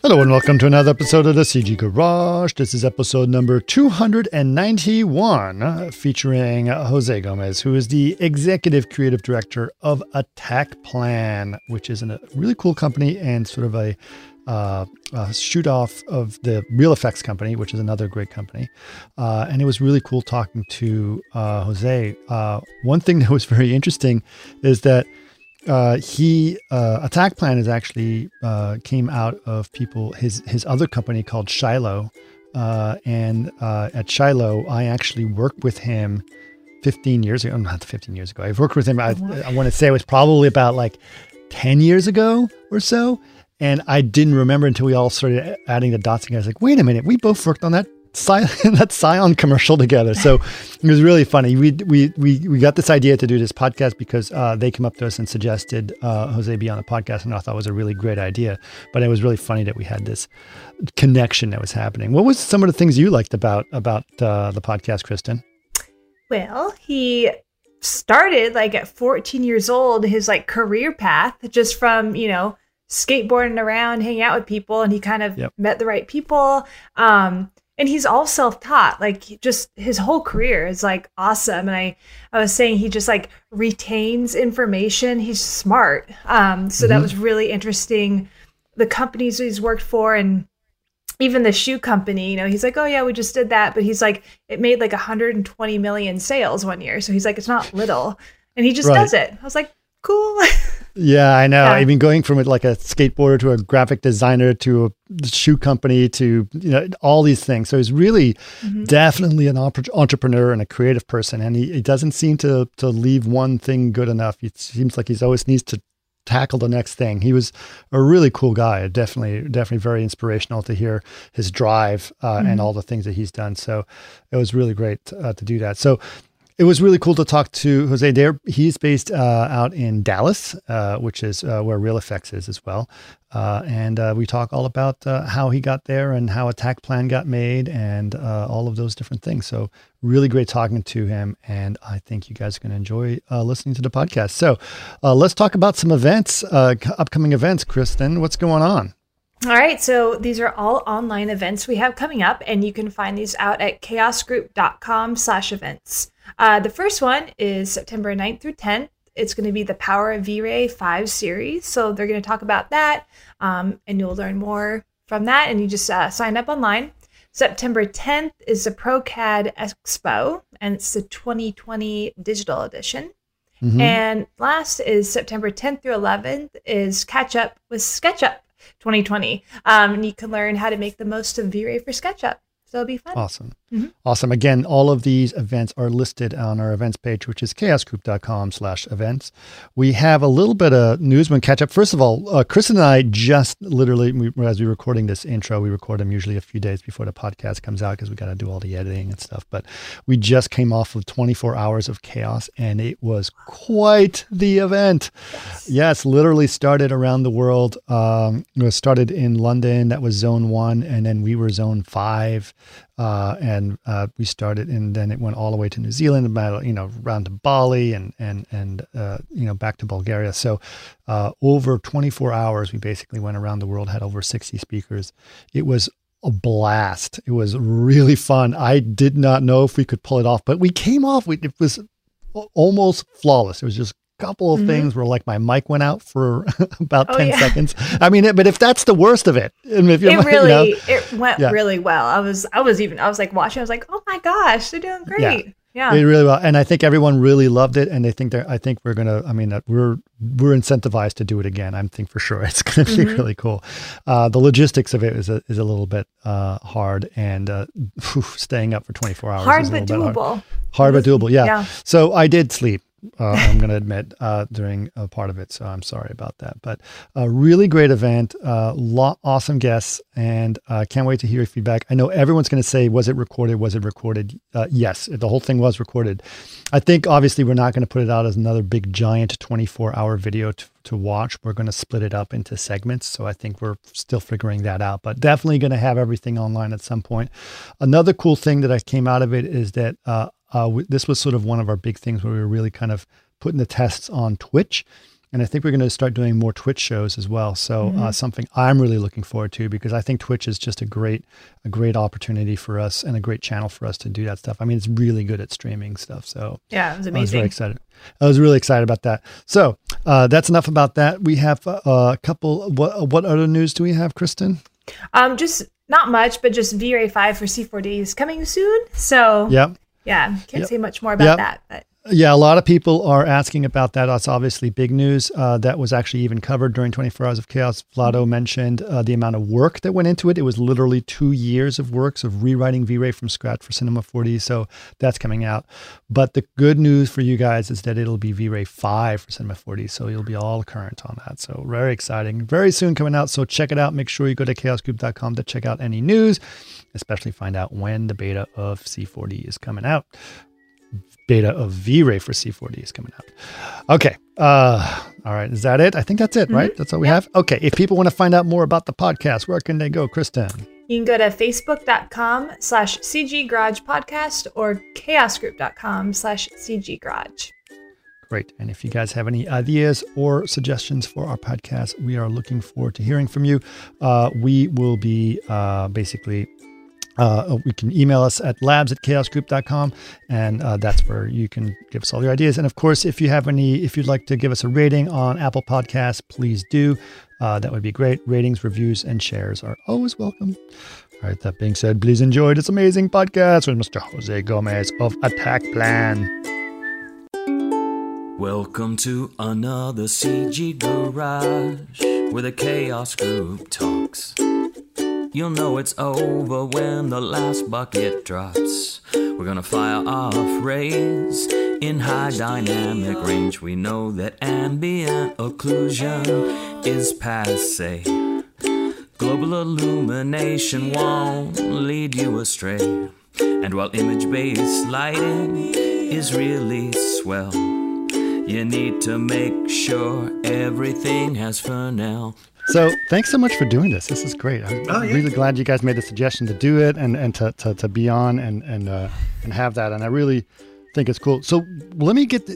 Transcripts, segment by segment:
Hello and welcome to another episode of the CG Garage. This is episode number 291, featuring Jose Gomez, who is the executive creative director of Attack Plan, which is a really cool company and sort of a shoot off of the Real Effects company, which is another great company. And it was really cool talking to Jose. One thing that was very interesting is that Attack Plan is actually came out of his other company called Shiloh. And at Shiloh, I actually worked with him 15 years ago. Not 15 years ago. I've worked with him, I want to say it was probably about like 10 years ago or so. And I didn't remember until we all started adding the dots together. I was like, wait a minute, we both worked on that Scion commercial together. So it was really funny. We got this idea to do this podcast because they came up to us and suggested Jose be on the podcast, and I thought it was a really great idea. But it was really funny that we had this connection that was happening. What was some of the things you liked about the podcast, Kristen? Well, he started like at 14 years old, his like career path just from, skateboarding around, hanging out with people, and he kind of met the right people. And he's all self-taught, like just his whole career is like awesome. And I was saying he just like retains information. He's smart. So that was really interesting. The companies he's worked for and even the shoe company, he's like, oh yeah, we just did that. But he's like, it made like 120 million sales one year. So he's like, it's not little. And he just does it. I was like, cool. Yeah, I know. Yeah. I mean, going from like a skateboarder to a graphic designer to a shoe company to, all these things. So he's really definitely an entrepreneur and a creative person. And he doesn't seem to leave one thing good enough. It seems like he's always needs to tackle the next thing. He was a really cool guy. Definitely very inspirational to hear his drive and all the things that he's done. So it was really great to do that. So it was really cool to talk to Jose there. He's based out in Dallas, which is where Real Effects is as well. And we talk all about how he got there and how Attack Plan got made and all of those different things. So really great talking to him. And I think you guys are going to enjoy listening to the podcast. So let's talk about some events, upcoming events. Kristen, what's going on? All right. So these are all online events we have coming up, and you can find these out at chaosgroup.com/events. The first one is September 9th through 10th. It's going to be the Power of V-Ray 5 series. So they're going to talk about that, and you'll learn more from that. And you just sign up online. September 10th is the ProCAD Expo, and it's the 2020 digital edition. And last is September 10th through 11th is Catch Up with SketchUp 2020. And you can learn how to make the most of V-Ray for SketchUp. So it'll be fun. Awesome. Awesome. Again, all of these events are listed on our events page, which is chaosgroup.com/events. We have a little bit of newsman catch up. First of all, Chris and I just literally, as we're recording this intro, we record them usually a few days before the podcast comes out because we got to do all the editing and stuff. But we just came off of 24 hours of chaos, and it was quite the event. Yes, literally started around the world. It started in London. That was zone 1. And then we were zone 5. And we started, and then it went all the way to New Zealand, about, around to Bali and back to Bulgaria. So over 24 hours, we basically went around the world, had over 60 speakers. It was a blast. It was really fun. I did not know if we could pull it off, but we came off. It was almost flawless. It was just couple of things where like my mic went out for about 10 seconds. I mean, but if that's the worst of it, and if it went really well. I was like watching, I was like, oh my gosh, they're doing great. Yeah. They really well. And I think everyone really loved it. And I think we're incentivized to do it again. I think for sure it's going to be really cool. The logistics of it is a little bit hard, and staying up for 24 hours hard is a but little doable. Bit hard but doable. Yeah. So I did sleep. I'm going to admit during a part of it. So I'm sorry about that, but a really great event, awesome guests, and can't wait to hear your feedback. I know everyone's going to say, was it recorded? Was it recorded? Yes, the whole thing was recorded. I think obviously we're not going to put it out as another big giant 24-hour video to watch. We're going to split it up into segments. So I think we're still figuring that out, but definitely going to have everything online at some point. Another cool thing that came out of it is that this was sort of one of our big things where we were really kind of putting the tests on Twitch. And I think we're going to start doing more Twitch shows as well. So something I'm really looking forward to, because I think Twitch is just a great opportunity for us and a great channel for us to do that stuff. I mean, it's really good at streaming stuff. So yeah, it was amazing. I was very excited. I was really excited about that. So that's enough about that. We have a couple. What other news do we have, Kristen? Just not much, but just V-Ray 5 for C4D is coming soon. So can't say much more about that. But yeah, a lot of people are asking about that. That's obviously big news. That was actually even covered during 24 Hours of Chaos. Vlado mentioned the amount of work that went into it. It was literally 2 years of works of rewriting V-Ray from scratch for Cinema 4D. So that's coming out. But the good news for you guys is that it'll be V-Ray 5 for Cinema 4D. So you'll be all current on that. So very exciting. Very soon coming out. So check it out. Make sure you go to chaosgroup.com to check out any news, especially find out when the beta of C4D is coming out. Beta of V-Ray for C4D is coming out. Okay. All right. Is that it? I think that's it, right? That's all we have. Okay. If people want to find out more about the podcast, where can they go, Kristen? You can go to facebook.com/CG Garage Podcast or chaosgroup.com/CG Garage. Great. And if you guys have any ideas or suggestions for our podcast, we are looking forward to hearing from you. We will be you can email us at labs@chaosgroup.com, and that's where you can give us all your ideas. And of course, if you'd like to give us a rating on Apple Podcasts, please do. That would be great. Ratings, reviews, and shares are always welcome. All right. That being said, please enjoy this amazing podcast with Mr. Jose Gomez of Attack Plan. Welcome to another CG Garage, where the Chaos Group talks. You'll know it's over when the last bucket drops. We're gonna fire off rays in high dynamic range. We know that ambient occlusion is passé. Global illumination won't lead you astray. And while image-based lighting is really swell, you need to make sure everything has Fresnel. So thanks so much for doing this. This is great. I'm really glad you guys made the suggestion to do it and to be on and have that. And I really think it's cool. So let me get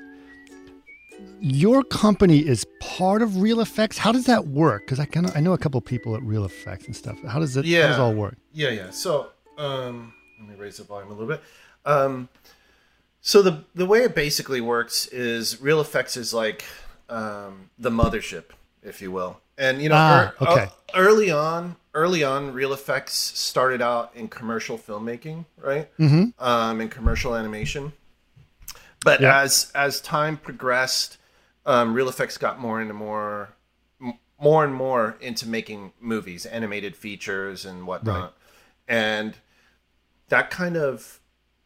your company is part of Real Effects. How does that work? Because I know a couple of people at Real Effects and stuff. How does it all work? Yeah. So let me raise the volume a little bit. So the way it basically works is Real Effects is like the mothership, if you will. And early on, Real Effects started out in commercial filmmaking, right? Mm-hmm. In commercial animation. But as time progressed, Real Effects got more and more into making movies, animated features, and whatnot. Right. And that kind of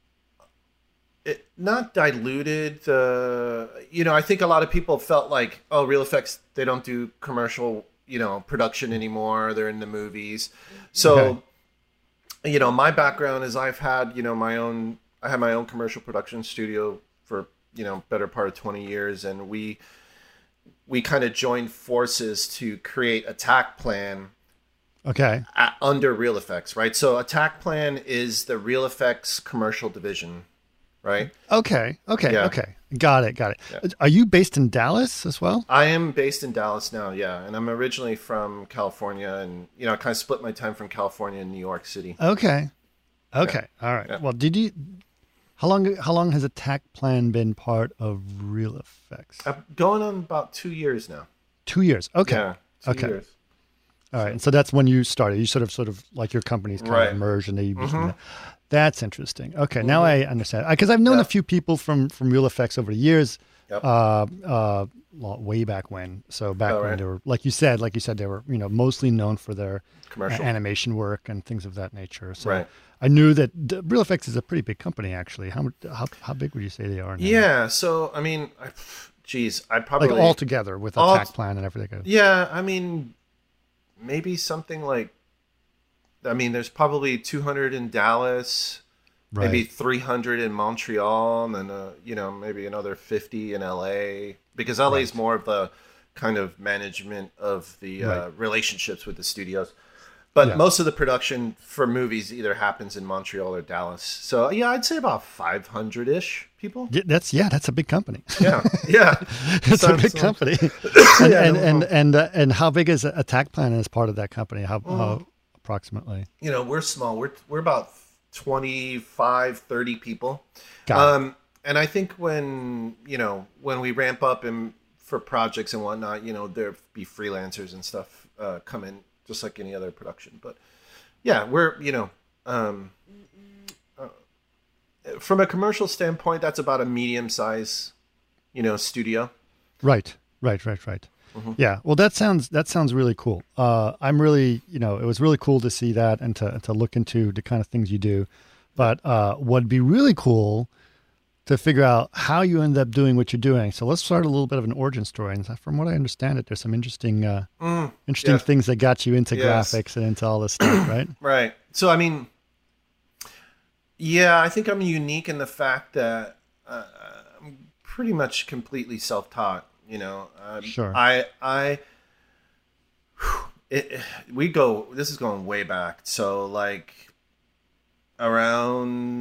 not diluted. I think a lot of people felt like, oh, Real Effects, they don't do commercial, production anymore. They're in the movies. So, my background is I've had, my own commercial production studio for, better part of 20 years. And we kind of joined forces to create Attack Plan. Okay. Under Real Effects, right? So Attack Plan is the Real Effects commercial division. Right. Okay. Got it. Yeah. Are you based in Dallas as well? I am based in Dallas now. Yeah. And I'm originally from California, and, I kind of split my time from California and New York City. Okay. All right. Yeah. Well, how long has Attack Plan been part of Real Effects? Going on about 2 years now. 2 years. Okay. Yeah. 2 years. All right. And so that's when you started. You sort of like your company's kind of merged, and you That's interesting. Okay, now I understand. Because I've known a few people from Real Effects over the years, way back when. So when they were, like you said, they were mostly known for their commercial animation work and things of that nature. So I knew that Real Effects is a pretty big company, actually. How big would you say they are now? Yeah. So I mean, I probably like all together with Attack Plan and everything. Yeah, I mean, maybe something like. There's probably 200 in Dallas, maybe 300 in Montreal, and then, maybe another 50 in LA, because LA is more of the kind of management of the relationships with the studios. But most of the production for movies either happens in Montreal or Dallas. So yeah, I'd say about 500-ish people. Yeah, that's a big company. Yeah. It's a big company. And how big is Attack Planet as part of that company? How approximately? We're small. We're about 25, 30 people. Got it. And I think when we ramp up for projects and whatnot, there'll be freelancers and stuff come in just like any other production. But yeah, we're, from a commercial standpoint, that's about a medium size, studio. Right. Mm-hmm. Yeah. Well, that sounds really cool. I'm really, it was really cool to see that and to look into the kind of things you do. But what'd be really cool to figure out how you end up doing what you're doing. So let's start a little bit of an origin story. And from what I understand there's some interesting things that got you into graphics and into all this stuff, right? Right. So, I mean, I think I'm unique in the fact that I'm pretty much completely self-taught. Sure. This is going way back. So like around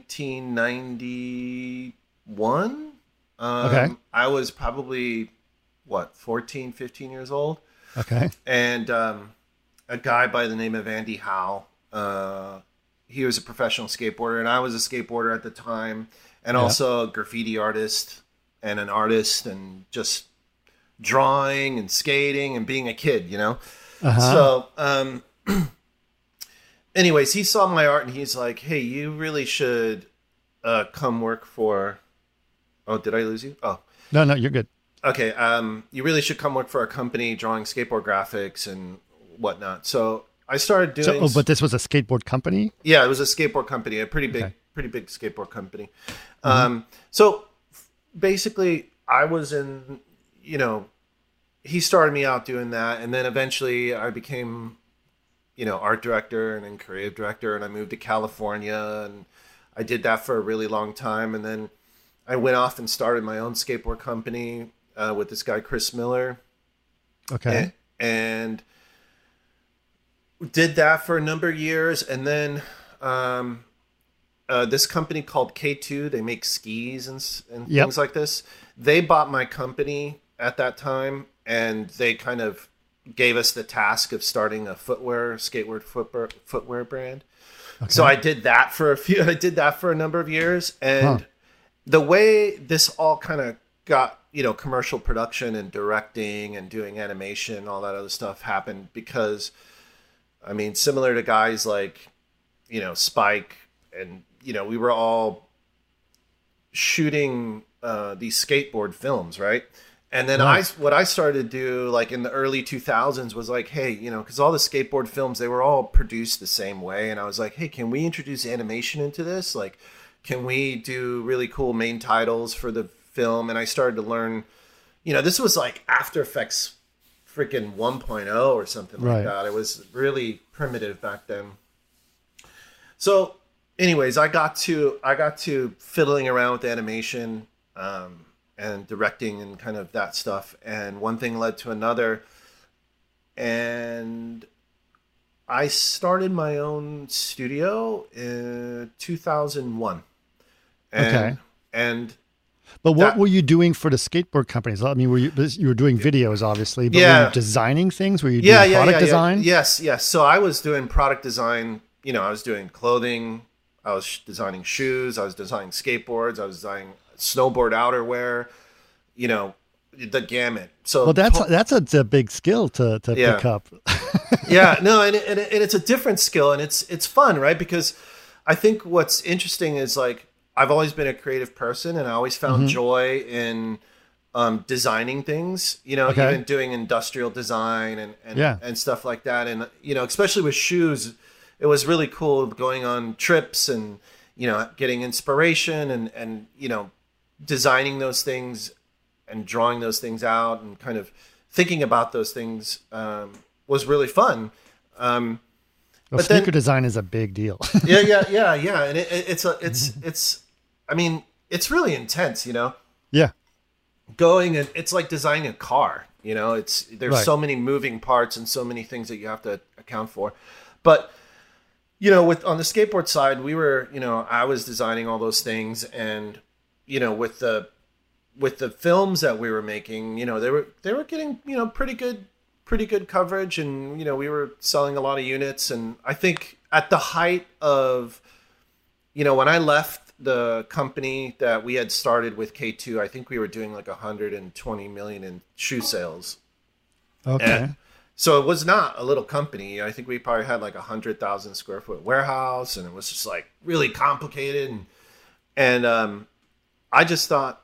1991, okay. I was probably 14, 15 years old. Okay. And a guy by the name of Andy Howe, he was a professional skateboarder and I was a skateboarder at the time and also a graffiti artist and an artist and just drawing and skating and being a kid, So, anyways, he saw my art and he's like, hey, you really should come work for... Oh, did I lose you? Oh. No, you're good. Okay. You really should come work for a company drawing skateboard graphics and whatnot. So I started doing... but this was a skateboard company? Yeah, it was a skateboard company, a pretty big skateboard company. Mm-hmm. So basically I was in, he started me out doing that. And then eventually I became, art director and then creative director. And I moved to California and I did that for a really long time. And then I went off and started my own skateboard company with this guy, Chris Miller. Okay. And did that for a number of years. And then this company called K2, they make skis and things like this. They bought my company at that time, and they kind of gave us the task of starting a skateboard footwear brand. Okay. So I did that for a number of years. And the way this all kind of got, commercial production and directing and doing animation, all that other stuff happened because, I mean, similar to guys like, Spike and, we were all shooting these skateboard films, right? And then what I started to do, like in the early 2000s, was like, hey, because all the skateboard films, they were all produced the same way. And I was like, hey, can we introduce animation into this? Like, can we do really cool main titles for the film? And I started to learn, this was like After Effects freaking 1.0 or something like that. It was really primitive back then. So anyways, I got to fiddling around with animation and directing and kind of that stuff. And one thing led to another. And I started my own studio in 2001. But what were you doing for the skateboard companies? I mean, you were doing videos, obviously, but were you designing things? Were you doing product design? Yes. So I was doing product design. I was doing clothing. I was designing shoes. I was designing skateboards. I was designing snowboard outerwear. The gamut. So that's a big skill to pick up. and it's a different skill, and it's fun, right? Because I think what's interesting is like I've always been a creative person, and I always found joy in designing things. Even doing industrial design and stuff like that, and especially with shoes, it was really cool going on trips and getting inspiration and designing those things and drawing those things out and kind of thinking about those things was really fun. But sneaker design is a big deal. Yeah. And it's really intense, Yeah. Going and it's like designing a car, There's so many moving parts and so many things that you have to account for. But on the skateboard side, we were, I was designing all those things, and with the films that we were making, they were getting pretty good coverage, and we were selling a lot of units. And I think at the height of when I left the company that we had started with K2, I think we were doing like 120 million in shoe sales. Okay. And so it was not a little company. I think we probably had like 100,000 square foot warehouse, and it was just like really complicated. And I just thought,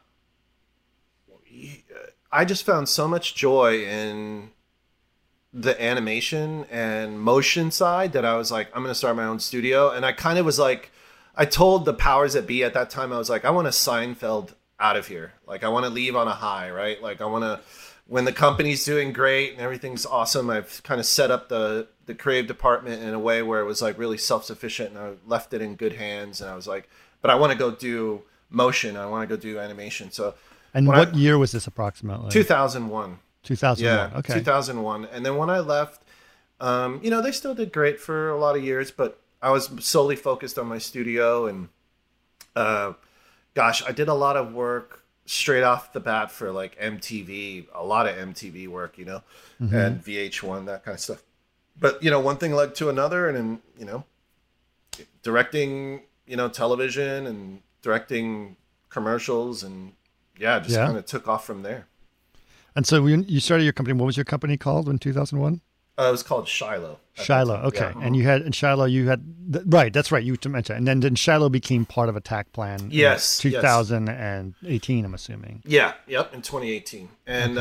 I just found so much joy in the animation and motion side that I was like, I'm going to start my own studio. And I kind of was like, I told the powers that be at that time, I was like, I want to Seinfeld out of here. Like, I want to leave on a high, right? Like, I want to, when the company's doing great and everything's awesome, I've kind of set up the creative department in a way where it was like really self-sufficient, and I left it in good hands. And I was like, but I want to go do motion. I want to go do animation. So, and what year was this approximately? 2001. 2001. Yeah, okay. 2001. And then when I left, they still did great for a lot of years, but I was solely focused on my studio. And I did a lot of work straight off the bat for like MTV, a lot of MTV work, mm-hmm. and VH1, that kind of stuff. But, one thing led to another, and then, directing, television and directing commercials, and kind of took off from there. And so when you started your company, what was your company called in 2001? It was called Shiloh. Shiloh, okay. Yeah. And in Shiloh, right, that's right, you mentioned. And then Shiloh became part of Attack Plan. Yes. 2018, I'm assuming. Yeah, yep, in 2018. And,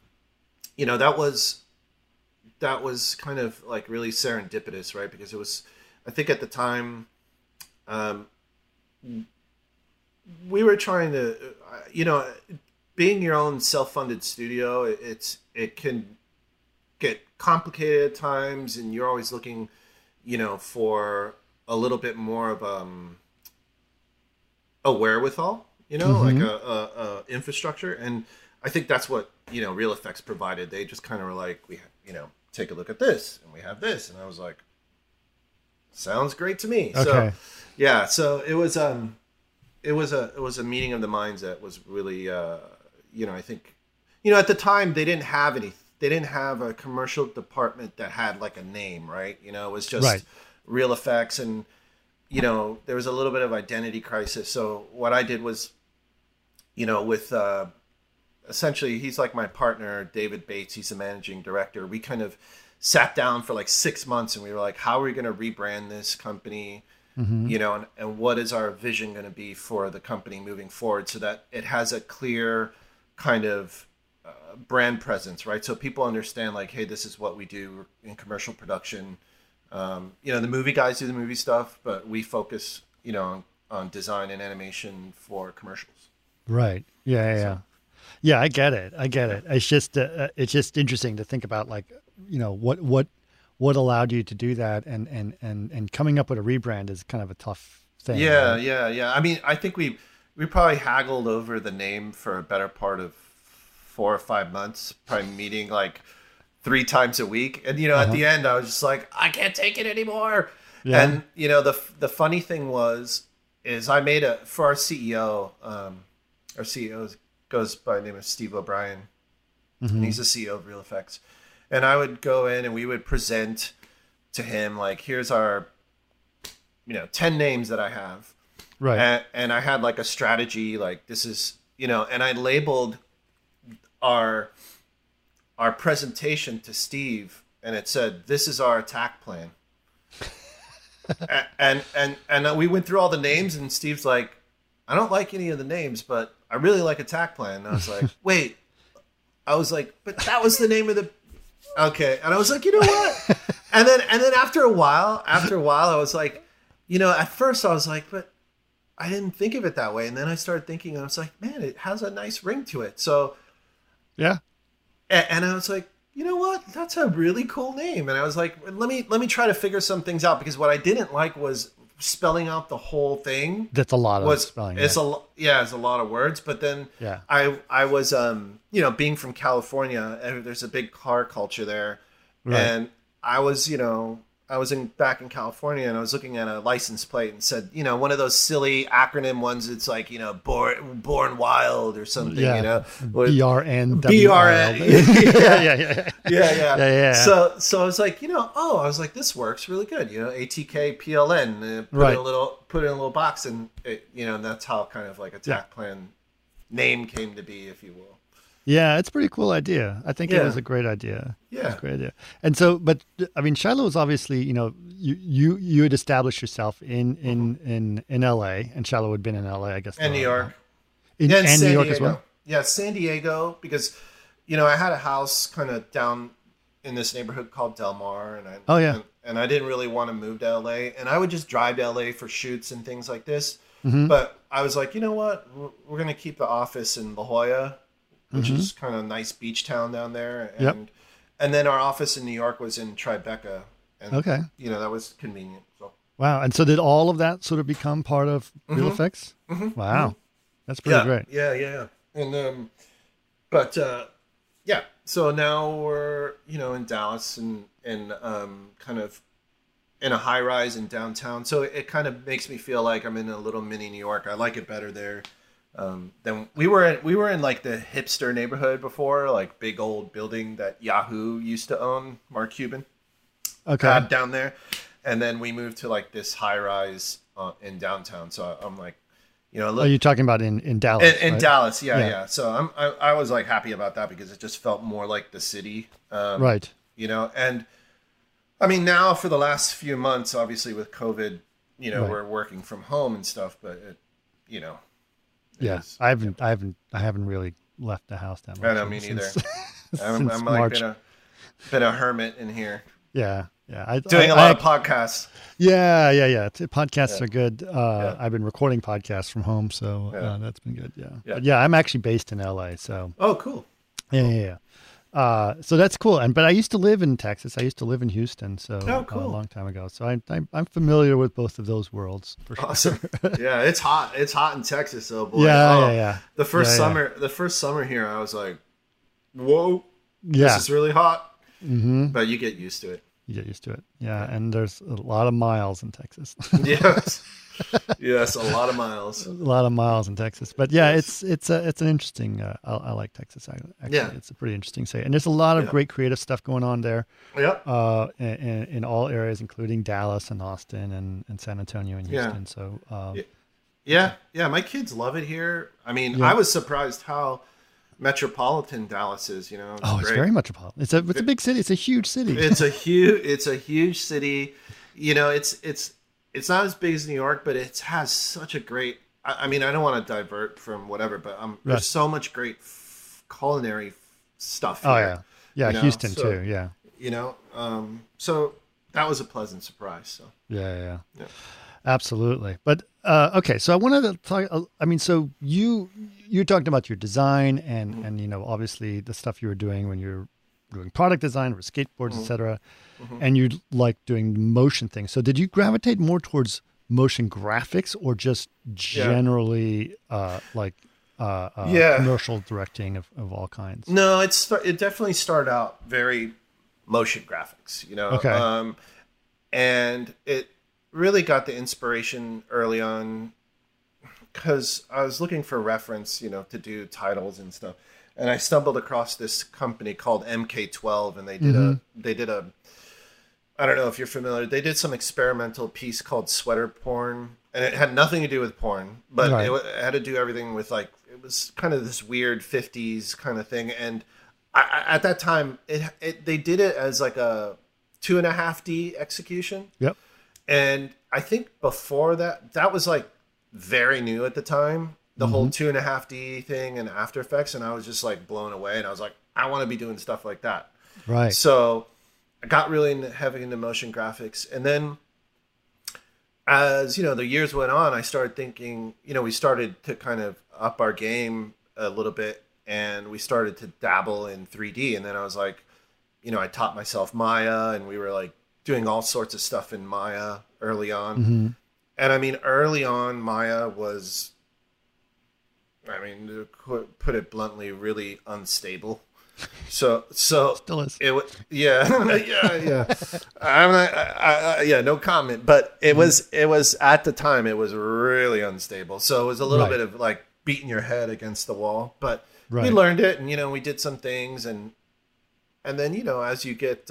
that was kind of like really serendipitous, right? Because it was, I think at the time, we were trying to, being your own self-funded studio, it can get complicated at times, and you're always looking, for a little bit more of a wherewithal, mm-hmm. like a infrastructure. And I think that's what Real Effects provided. They just kind of were like, we take a look at this, and we have this, and I was like, sounds great to me. Okay. So it was a meeting of the minds that was really I think at the time they didn't have a commercial department that had like a name, right? It was just Real Effects, and there was a little bit of identity crisis. So what I did was with essentially, he's like my partner, David Bates, he's the managing director. We kind of sat down for like 6 months, and we were like, how are we going to rebrand this company? Mm-hmm. And what is our vision going to be for the company moving forward, so that it has a clear kind of brand presence, right? So people understand like, hey, this is what we do in commercial production. The movie guys do the movie stuff, but we focus, on design and animation for commercials. Right. Yeah. Yeah, I get it. It's just interesting to think about, like, what allowed you to do that, and coming up with a rebrand is kind of a tough thing. Yeah, right? yeah. I mean, I think we probably haggled over the name for a better part of 4 or 5 months, probably meeting like 3 times a week. And, at the end, I was just like, I can't take it anymore. Yeah. And, the funny thing is I made for our CEO, goes by the name of Steve O'Brien. Mm-hmm. And he's the CEO of Real Effects. And I would go in and we would present to him, like, here's our, 10 names that I have. Right. And I had like a strategy, like this is, and I labeled our presentation to Steve, and it said, this is our attack plan. and we went through all the names, and Steve's like, I don't like any of the names, but I really like attack plan. And I was like, wait, but that was the name of the, okay. And I was like, you know what? and then after a while, I was like, at first I was like, but I didn't think of it that way. And then I started thinking, and I was like, man, it has a nice ring to it. So, yeah. And I was like, you know what? That's a really cool name. And I was like, let me try to figure some things out, because what I didn't like was spelling out the whole thing. That's a lot of spelling. It's it's a lot of words. But then I was being from California, and there's a big car culture there, and I was back in California, and I was looking at a license plate and said, one of those silly acronym ones. It's like, born wild or something, BRN. BRN. Yeah. So I was like, I was like, this works really good. ATK PLN, put in a little box, and and that's how kind of like Attack Plan name came to be, if you will. Yeah, it's a pretty cool idea. I think it was a great idea. Yeah, it's a great idea. And so, but I mean, Shiloh was obviously, you had established yourself in LA, and Shiloh had been in LA, I guess, and New York, and New York as well. Yeah, San Diego, because I had a house kind of down in this neighborhood called Del Mar, and I didn't really want to move to LA, and I would just drive to LA for shoots and things like this. Mm-hmm. But I was like, you know what, we're going to keep the office in La Jolla, which is kind of a nice beach town down there. And then our office in New York was in Tribeca. And, that was convenient. So. Wow. And so did all of that sort of become part of Real Effects? Mm-hmm. Wow. That's pretty great. Yeah. And, so now we're, in Dallas and kind of in a high rise in downtown. So it kind of makes me feel like I'm in a little mini New York. I like it better there. Then we were in like the hipster neighborhood before, like big old building that Yahoo used to own, Mark Cuban. Okay. Down there. And then we moved to like this high rise in downtown. So I'm like, are you talking about in Dallas? In Dallas, yeah. So I was like happy about that because it just felt more like the city. Right. And I mean, now for the last few months, obviously with COVID, we're working from home and stuff, but I haven't really left the house that much. I don't mean either. I'm like been a hermit in here. Yeah. Doing a lot of podcasts. Yeah. Podcasts are good. I've been recording podcasts from home, so that's been good. Yeah. But I'm actually based in LA, so. Oh, cool. Yeah. So that's cool. But I used to live in Texas. I used to live in Houston, so cool. A long time ago. So I'm familiar with both of those worlds for sure. Awesome. Yeah, it's hot. It's hot in Texas, though. Boy. Yeah. The first summer here, I was like, "Whoa, this is really hot." Mm-hmm. But you get used to it. Yeah, and there's a lot of miles in Texas. Yes, a lot of miles. A lot of miles in Texas, but it's an interesting. I like Texas. Actually, it's a pretty interesting state, and there's a lot of great creative stuff going on there. Yeah. In all areas, including Dallas and Austin and San Antonio and Houston. So. Yeah. My kids love it here. I mean, I was surprised how metropolitan Dallas is. It's very metropolitan. It's a big city. It's a huge city. It's a huge city. It's not as big as New York, but it has such a great. I mean, I don't want to divert from whatever, but there's so much great culinary stuff here. Oh yeah, Houston too. Yeah. So that was a pleasant surprise. So yeah. Absolutely. But okay, so I wanted to talk. I mean, so you're talking about your design and obviously the stuff you were doing when you're doing product design for skateboards, etc. And you like doing motion things. So did you gravitate more towards motion graphics or just generally commercial directing of all kinds? No, it definitely started out very motion graphics, Okay. And it really got the inspiration early on because I was looking for reference, to do titles and stuff. And I stumbled across this company called MK12, and they did a I don't know if you're familiar. They did some experimental piece called Sweater Porn, and it had nothing to do with porn, but it had to do everything with it was kind of this weird 50s kind of thing. And at that time, they did it as like a 2.5D execution. Yep. And I think before that was like very new at the time. The whole 2.5D thing and After Effects, and I was just like blown away, and I was like, I want to be doing stuff like that. Right. So I got really heavy into motion graphics, and then as the years went on, I started thinking, we started to kind of up our game a little bit, and we started to dabble in 3D, and then I was like, I taught myself Maya, and we were like doing all sorts of stuff in Maya early on. And I mean, early on, Maya was, I mean, to put it bluntly, really unstable. So still is. Yeah. Yeah, no comment. But it was at the time, it was really unstable. So it was a little bit of like beating your head against the wall. But we learned it, and we did some things, and then as you get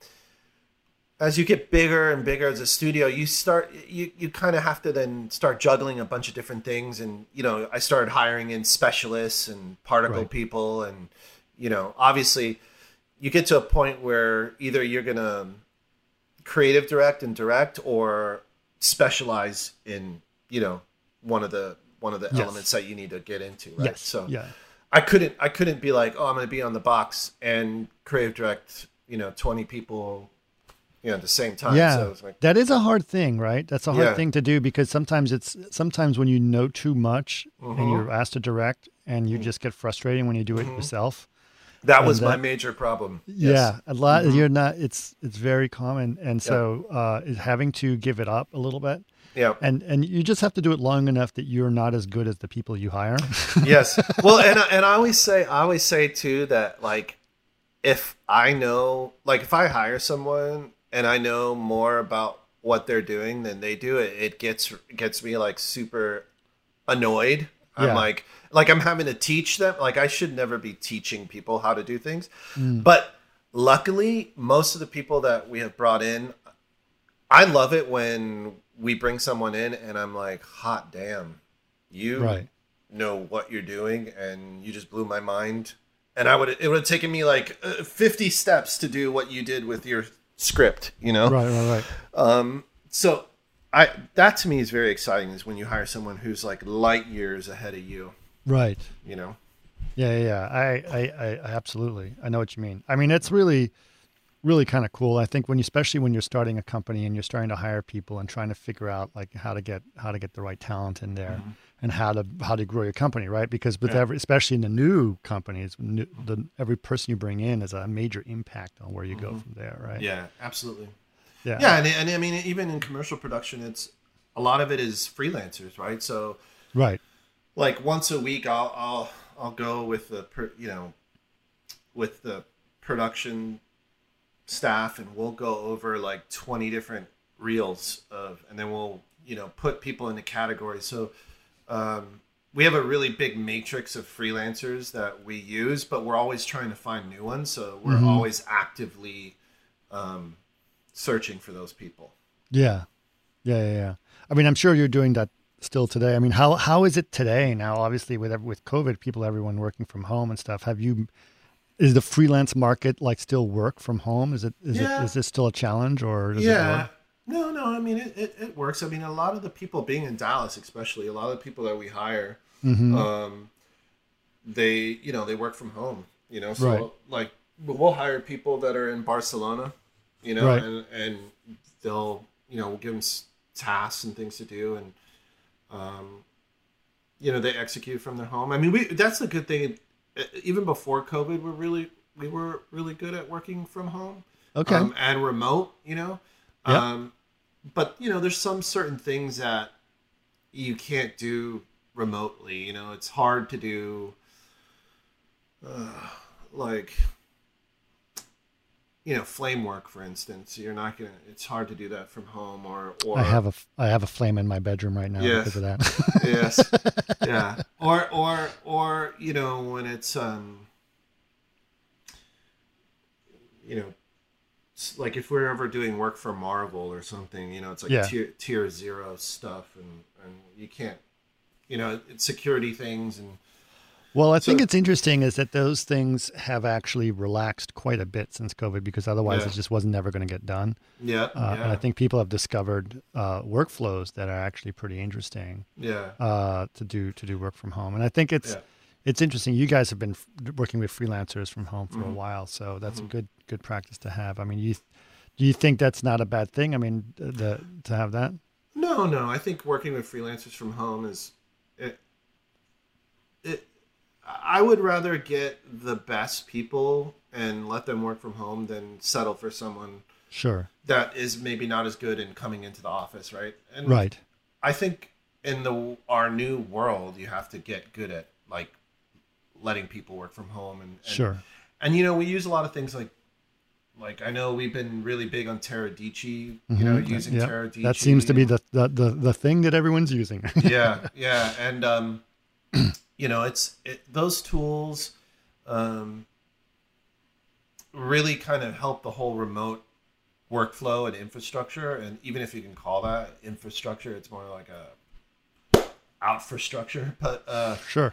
bigger and bigger as a studio, you kind of have to then start juggling a bunch of different things, and I started hiring in specialists and particle people, and obviously you get to a point where either you're going to creative direct and direct or specialize in, one of the elements that you need to get into. Right. Yes. So yeah. I couldn't be like, I'm going to be on the box and creative direct, 20 people, at the same time. Yeah. So it's like, that is a hard thing, right? That's a hard thing to do, because sometimes when you know too much and you're asked to direct, and you just get frustrating when you do it yourself. That was my major problem. Yeah, Yes. a lot. You're not. It's very common, and so having to give it up a little bit. Yeah, and you just have to do it long enough that you're not as good as the people you hire. Yes. Well, and I always say too that, like, if I hire someone and I know more about what they're doing than they do, it gets me like super annoyed. I'm like I'm having to teach them. Like, I should never be teaching people how to do things. But luckily, most of the people that we have brought in, I love it when we bring someone in and I'm like, hot damn, you know what you're doing, and you just blew my mind. And it would have taken me like 50 steps to do what you did with your script, Right. So that to me is very exciting, is when you hire someone who's like light years ahead of you. Right. Yeah. I absolutely. I know what you mean. I mean, it's really, really kind of cool. I think especially when you're starting a company and you're starting to hire people and trying to figure out like how to get the right talent in there, and how to grow your company, right? Because with especially in the new companies, every person you bring in is a major impact on where you go from there, right? Yeah, absolutely. Yeah. Yeah, and I mean, even in commercial production, it's a lot of it is freelancers, right? So, like once a week, I'll go with the production staff, and we'll go over like 20 different reels and then we'll put people into categories. So we have a really big matrix of freelancers that we use, but we're always trying to find new ones. So we're always actively searching for those people. Yeah. I mean, I'm sure you're doing that still today. I mean, how is it today now? Obviously, with COVID, everyone working from home and stuff. Is the freelance market like still work from home? Is this still a challenge, or does it work? No. I mean, it works. I mean, a lot of the people being in Dallas, especially, a lot of the people that we hire, they work from home. So like we'll hire people that are in Barcelona, and they'll we'll give them tasks and things to do, and they execute from their home. I mean, that's the good thing. Even before COVID, we were really good at working from home. Okay. And remote, but there's some certain things that you can't do remotely. It's hard to do, flame work, for instance. It's hard to do that from home, or I have a flame in my bedroom right now because of that. Yes. Yeah. Or when it's like if we're ever doing work for Marvel or something, it's like tier 0 stuff, and you can't, it's security things. And well, I think it's interesting is that those things have actually relaxed quite a bit since COVID, because otherwise it just wasn't never going to get done. And I think people have discovered workflows that are actually pretty interesting. To do work from home, and I think it's interesting. You guys have been working with freelancers from home for a while, so that's a good practice to have. I mean, do you think that's not a bad thing? I mean, to have that? No. I think working with freelancers from home is I would rather get the best people and let them work from home than settle for someone Sure. that is maybe not as good in coming into the office, right? And I think in our new world, you have to get good at like letting people work from home and sure. And we use a lot of things like I know we've been really big on Teradici, using Teradici. That seems to be the thing that everyone's using. yeah, and those tools really kind of help the whole remote workflow and infrastructure. And even if you can call that infrastructure, it's more like a outfrastructure. But sure,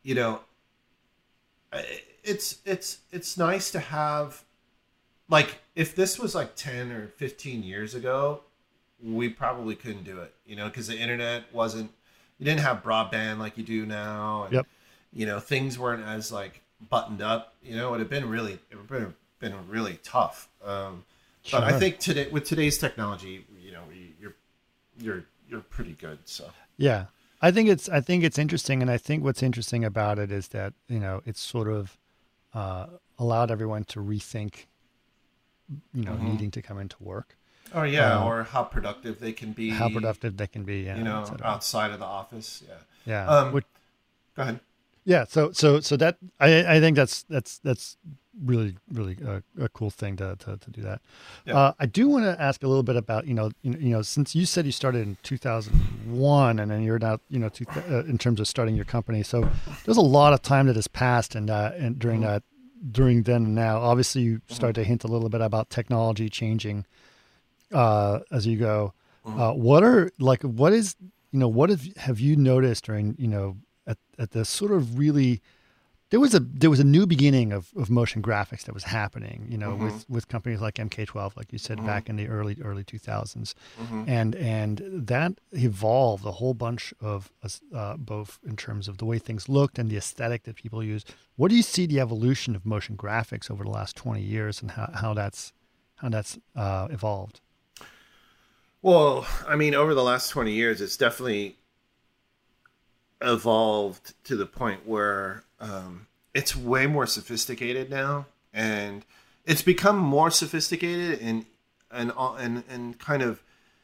it's nice to have. Like, if this was like 10 or 15 years ago, we probably couldn't do it, because the internet you didn't have broadband like you do now. And, yep. Things weren't as like buttoned up, it would have been really tough. Sure. But I think with today's technology, you're pretty good. So, yeah, I think it's interesting. And I think what's interesting about it is that, it's sort of allowed everyone to rethink needing to come into work. Oh yeah, or how productive they can be. Yeah, outside of the office. Yeah. Yeah. Go ahead. Yeah. So that I think that's really a cool thing to do that. Yeah. I do want to ask a little bit about since you said you started in 2001 and then you're now in terms of starting your company. So there's a lot of time that has passed and during then and now. Obviously, you start to hint a little bit about technology changing as you go. What have you noticed during at the sort of really there was a new beginning of motion graphics that was happening with companies like MK12, like you said, back in the early 2000s, and that evolved a whole bunch of both in terms of the way things looked and the aesthetic that people use. What do you see the evolution of motion graphics over the last 20 years and how that's evolved? Well, I mean, over the last 20 years, it's definitely evolved to the point where it's way more sophisticated now, and it's become more sophisticated and kind of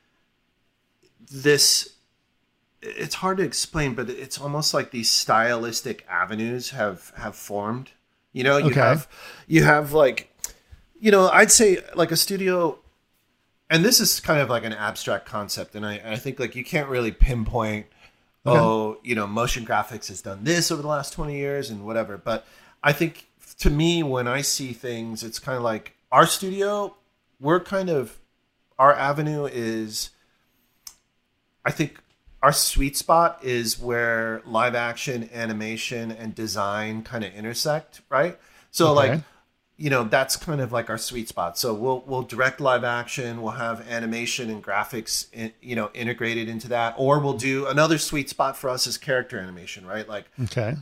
this. It's hard to explain, but it's almost like these stylistic avenues have formed. You have like, I'd say like a studio, and this is kind of like an abstract concept, and I think like you can't really pinpoint. Okay. Motion graphics has done this over the last 20 years and whatever. But I think to me, when I see things, it's kind of like our studio, our avenue is, I think our sweet spot is where live action, animation, and design kind of intersect, right? So okay. That's kind of like our sweet spot. So we'll direct live action, we'll have animation and graphics, integrated into that, or we'll do another sweet spot for us is character animation, right? Like, okay,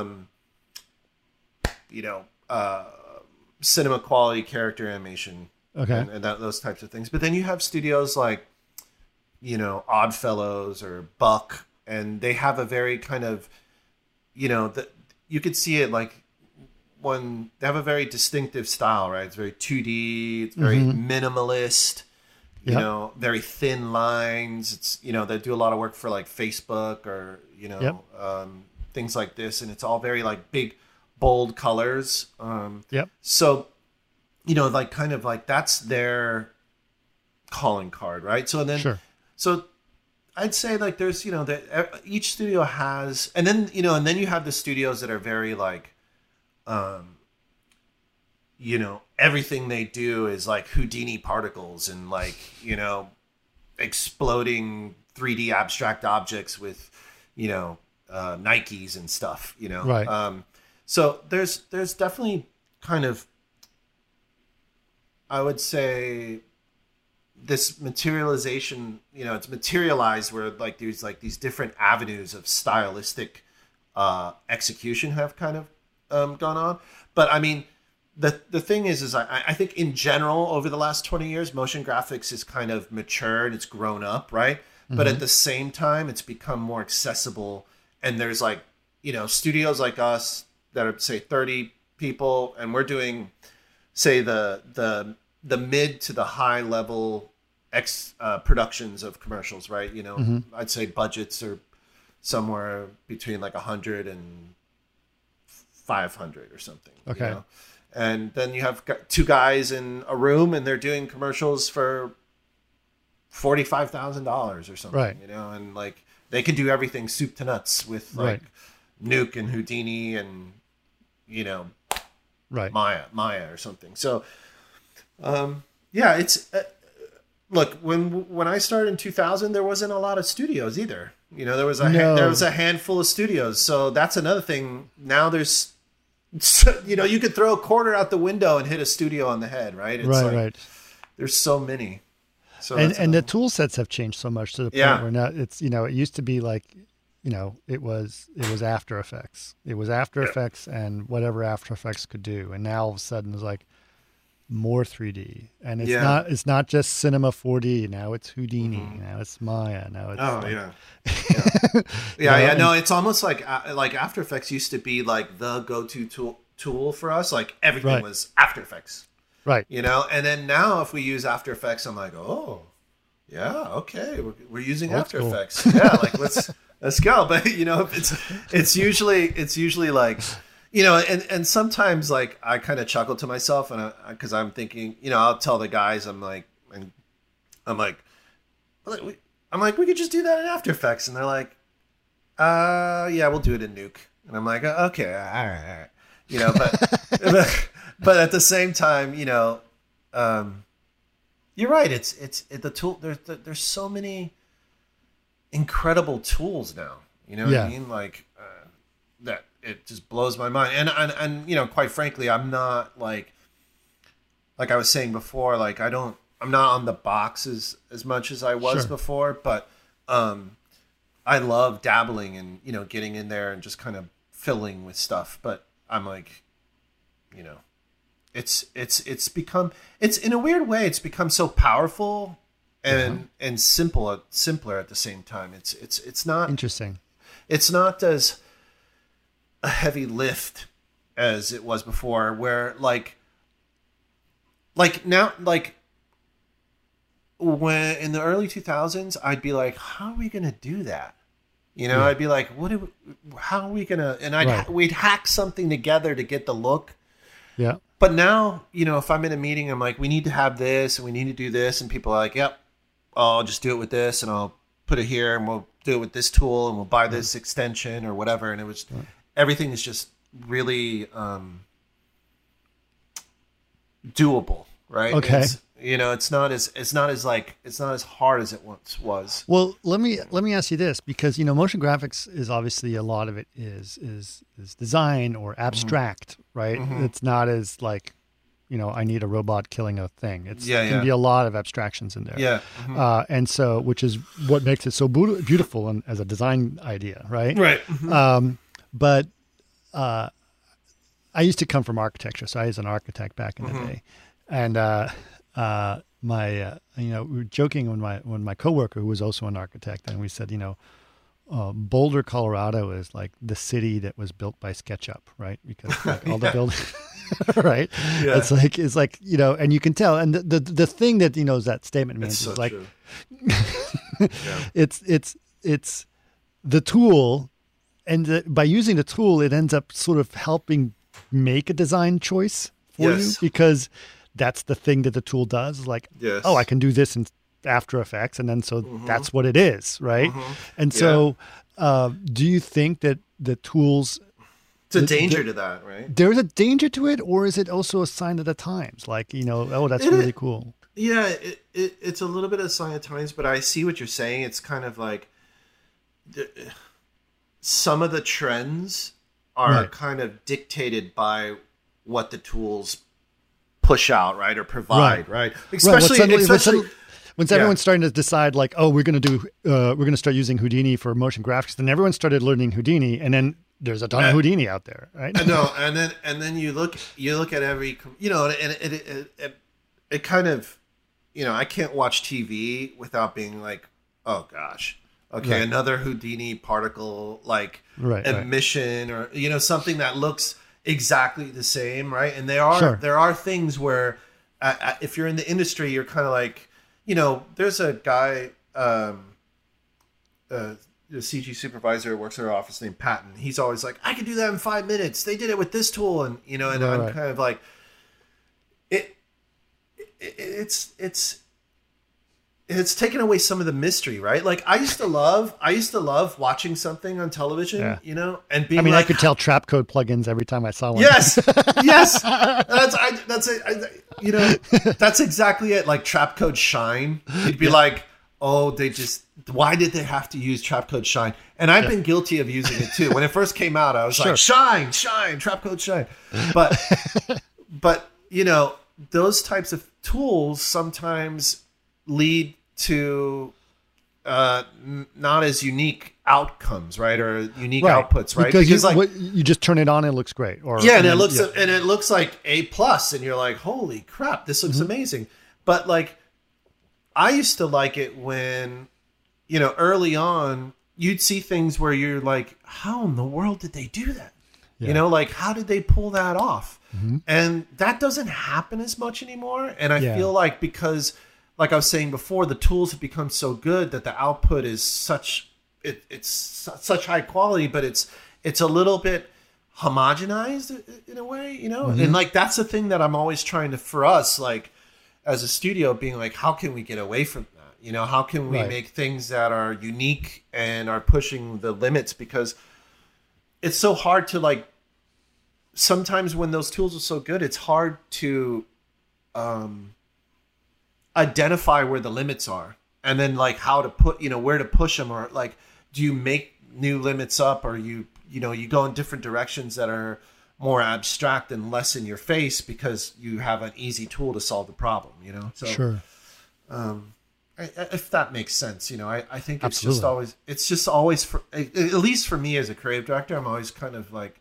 cinema quality character animation, okay, and those types of things. But then you have studios like, Oddfellows or Buck, and they have a very kind of, you could see it like. When they have a very distinctive style, right? It's very 2D, it's very minimalist, very thin lines. It's, they do a lot of work for like Facebook or, things like this. And it's all very like big, bold colors. So, like kind of like that's their calling card, right? So then, so I'd say like there's, each studio has, and then you have the studios that are very like, everything they do is like Houdini particles and like, exploding 3D abstract objects with, Nikes and stuff, Right. So there's definitely kind of, I would say this materialization, it's materialized where like there's like these different avenues of stylistic, execution have kind of, gone on. But I mean, the thing is I think in general over the last 20 years, motion graphics is kind of matured, it's grown up, right? But at the same time, it's become more accessible. And there's like, studios like us that are say 30 people, and we're doing say the mid to the high level productions of commercials, right? You know, I'd say budgets are somewhere between like 100 and 500 or something. Okay. You know? And then you have two guys in a room and they're doing commercials for $45,000 or something, right. you know, and like they can do everything soup to nuts with like Nuke and Houdini and, you know, right. Maya or something. So, yeah, it's look, when I started in 2000, there wasn't a lot of studios either. You know, there was a handful of studios. So that's another thing. Now there's, you know, you could throw a quarter out the window and hit a studio on the head, right? It's right. There's so many. So and the tool sets have changed so much to the point where now it's, you know, it used to be like, you know, it was After Effects. It was After Effects and whatever After Effects could do. And now all of a sudden it's like more 3D. And it's not just Cinema 4D. Now it's Houdini. Now it's Maya. Now it's No, it's almost like After Effects used to be like the go-to tool for us. Like everything was After Effects. Right. You know, and then now if we use After Effects, I'm like, oh, yeah, okay, we're using After Effects. Yeah, like let's go. But you know, it's usually like, you know, and sometimes like I kind of chuckle to myself and because I'm thinking, you know, I'll tell the guys, I'm like, we could just do that in After Effects, and they're like, yeah, we'll do it in Nuke, and I'm like, okay, all right, you know, but at the same time, you know, you're right. It's the tool. There's so many incredible tools now. You know what I mean? Like that. It just blows my mind. And you know, quite frankly, I'm not like I was saying before. Like I'm not on the boxes as much as I was before. But I love dabbling and, you know, getting in there and just kind of filling with stuff. But I'm like, you know. It's become in a weird way it's become so powerful and simpler at the same time. It's not interesting. It's not as a heavy lift as it was before, where like now, like when in the early 2000s, I'd be like, how are we going to do that? You know, I'd be like, how are we going to, and we'd hack something together to get the look. Yeah. But now, you know, if I'm in a meeting, I'm like, we need to have this and we need to do this. And people are like, yep, I'll just do it with this and I'll put it here and we'll do it with this tool and we'll buy this extension or whatever. And it was, everything is just really doable, right? Okay. You know, it's not as hard as it once was. Well, let me ask you this, because, you know, motion graphics is obviously a lot of it is design or abstract, right? It's not as like, you know, I need a robot killing a thing. It can be a lot of abstractions in there. Yeah. And so, which is what makes it so beautiful and as a design idea, right? Right. But I used to come from architecture, so I was an architect back in the day, and you know, we were joking when my coworker, who was also an architect, and we said, you know, Boulder, Colorado is like the city that was built by SketchUp, right? Because like all the buildings, right? Yeah. It's like, you know, and you can tell, and the thing that, you know, that statement means is like, it's the tool, and by using the tool, it ends up sort of helping make a design choice for you, because that's the thing that the tool does. Like, oh, I can do this in After Effects, and then so that's what it is, right? And so, do you think that the tools? It's a danger to that, right? There's a danger to it, or is it also a sign of the times? Like, you know, oh, that's really cool. Yeah, it's a little bit of a sign of times, but I see what you're saying. It's kind of like some of the trends are kind of dictated by what the tools push out, right, or provide, right? Especially when everyone's starting to decide, like, oh, we're going to start using Houdini for motion graphics. Then everyone started learning Houdini, and then there's a ton of Houdini out there, right? I know, and then you look at every, you know, and it kind of, you know, I can't watch TV without being like, oh gosh, okay, another Houdini particle like emission, or, you know, something that looks exactly the same, right? And there are things where if you're in the industry, you're kind of like, there's a guy, the CG supervisor who works at our office named Patton. He's always like, I can do that in 5 minutes. They did it with this tool. And, I'm kind of like, it's taken away some of the mystery, right? Like I used to love watching something on television, and being I could tell trap code plugins every time I saw one. Yes. That's exactly it. Like trap code Shine. You'd be like, oh, why did they have to use trap code Shine? And I've been guilty of using it too. When it first came out, I was like, Shine, trap code Shine. But those types of tools sometimes lead to not as unique outcomes, right? Or unique outputs, right? Because you just turn it on and it looks great. And it looks like A+, and you're like, holy crap, this looks amazing. But like, I used to like it when, early on, you'd see things where you're like, how in the world did they do that? Yeah. Like, how did they pull that off? Mm-hmm. And that doesn't happen as much anymore. And I feel like because, like I was saying before, the tools have become so good that the output is such high quality, but it's a little bit homogenized in a way, Mm-hmm. And like, that's the thing that I'm always trying to, for us, like as a studio, being like, how can we get away from that? How can we make things that are unique and are pushing the limits? Because it's so hard to like, sometimes when those tools are so good, it's hard to identify where the limits are, and then like how to put, where to push them, or like, do you make new limits up, or you go in different directions that are more abstract and less in your face because you have an easy tool to solve the problem, So, sure. If that makes sense, I think it's Absolutely. just always for, at least for me as a creative director, I'm always kind of like,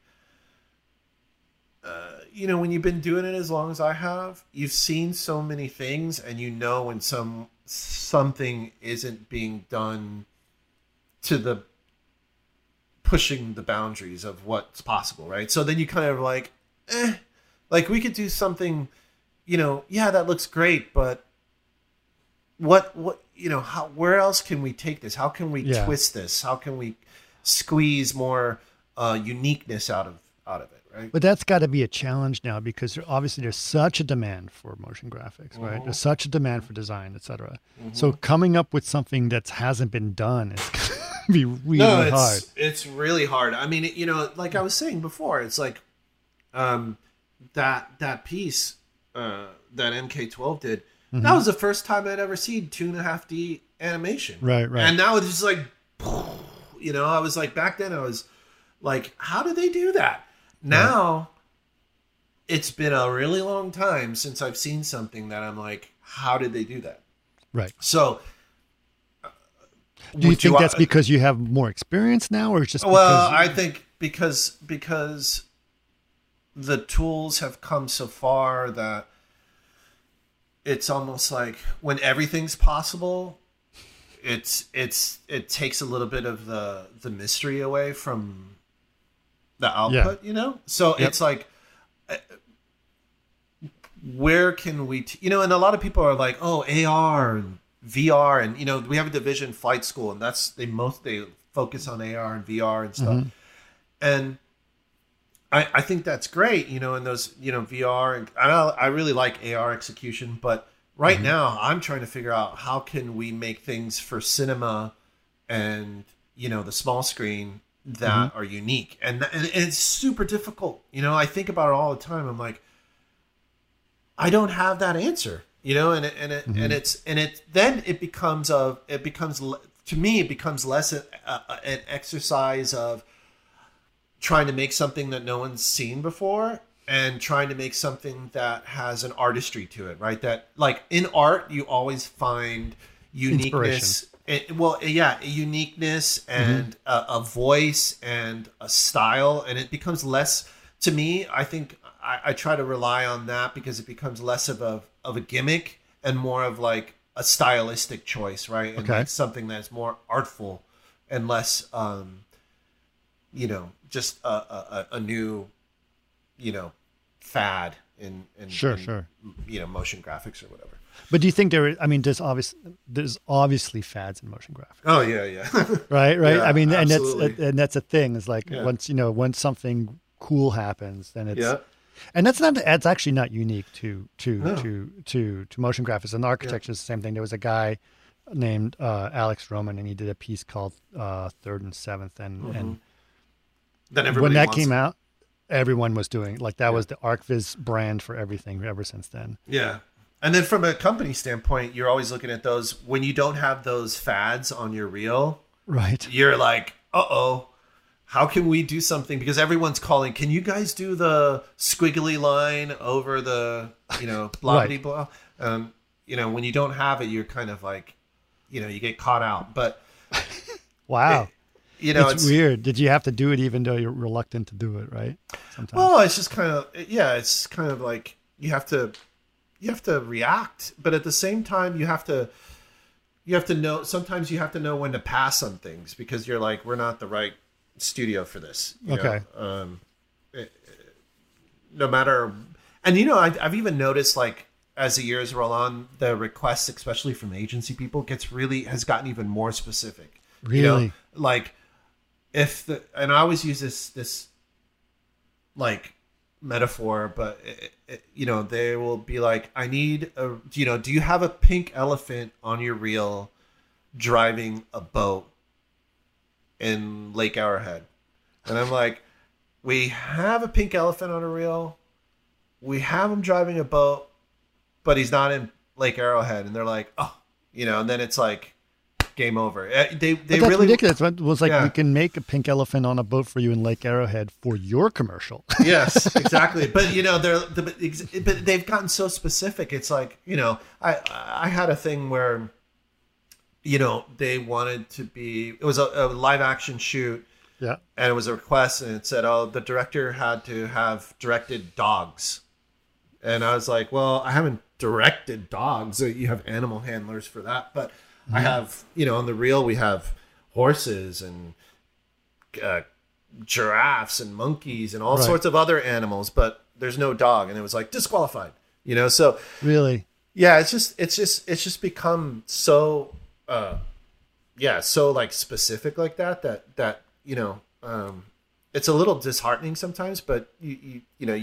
when you've been doing it as long as I have, you've seen so many things, and when something isn't being done to the pushing the boundaries of what's possible, right? So then you kind of like, like we could do something, that looks great, but what where else can we take this? How can we twist this? How can we squeeze more uniqueness out of it? Right. But that's got to be a challenge now, because obviously there's such a demand for motion graphics, right? Mm-hmm. There's such a demand for design, et cetera. Mm-hmm. So coming up with something that hasn't been done is going to be really hard. It's really hard. I mean, like I was saying before, it's like that piece that MK12 did. Mm-hmm. That was the first time I'd ever seen 2.5D animation. Right. And now it's just like, I was like, back then I was like, how did they do that? Now, it's been a really long time since I've seen something that I'm like, how did they do that? Right. So, do you think that's because you have more experience now, or just? Well, I think because the tools have come so far that it's almost like when everything's possible, it takes a little bit of the mystery away from the output, So it's like, where can we, and a lot of people are like, oh, AR and VR, and we have a division, Flight School, and they focus on AR and VR and stuff. Mm-hmm. And I think that's great, and those, VR, and I really like AR execution, but right mm-hmm. now I'm trying to figure out how can we make things for cinema and, the small screen that mm-hmm. are unique, and it's super difficult. I think about it all the time. I'm like, I don't have that answer, and it becomes to me, it becomes less an exercise of trying to make something that no one's seen before, and trying to make something that has an artistry to it, right? That, like, in art, you always find uniqueness. Uniqueness and mm-hmm. a voice and a style, and it becomes less. To me, I think I try to rely on that because it becomes less of a gimmick and more of like a stylistic choice, right? And like something that's more artful and less, just a new, fad in sure, motion graphics or whatever. But do you think there's obviously fads in motion graphics? Oh yeah. right. Yeah, I mean, absolutely. and that's a thing. It's like once something cool happens, then it's. Yeah. And that's actually not unique to motion graphics. And architecture is the same thing. There was a guy named Alex Roman, and he did a piece called Third and Seventh, and then when that came out, everyone was doing like that was the ArcViz brand for everything ever since then. Yeah. And then from a company standpoint, you're always looking at those when you don't have those fads on your reel. Right. You're like, uh-oh. How can we do something? Because everyone's calling, can you guys do the squiggly line over the, blah, right. blah, blah? When you don't have it, you're kind of like, you get caught out. But wow. It's weird. Did you have to do it even though you're reluctant to do it, right? Sometimes. Well, it's just kind of, it's kind of like you have to react. But at the same time, you have to know, sometimes you have to know when to pass on things because you're like, we're not the right studio for this. Okay. No matter, and I've even noticed like as the years roll on, the requests, especially from agency people, has gotten even more specific. Really, like and I always use this like metaphor, but they will be like, I need do you have a pink elephant on your reel driving a boat in Lake Arrowhead? And I'm like, we have a pink elephant on a reel. We have him driving a boat, but he's not in Lake Arrowhead. And they're like, oh, and then it's like game over. But that's really ridiculous. It was like, we can make a pink elephant on a boat for you in Lake Arrowhead for your commercial. Yes, exactly. But but they've gotten so specific. It's like, I had a thing where they wanted to be, it was a live action shoot. Yeah. And it was a request and it said, the director had to have directed dogs. And I was like, well, I haven't directed dogs. You have animal handlers for that. But I have, on the reel, we have horses and giraffes and monkeys and all sorts of other animals, but there's no dog. And it was like disqualified, so really, yeah, it's just become so, so like specific like that it's a little disheartening sometimes, but you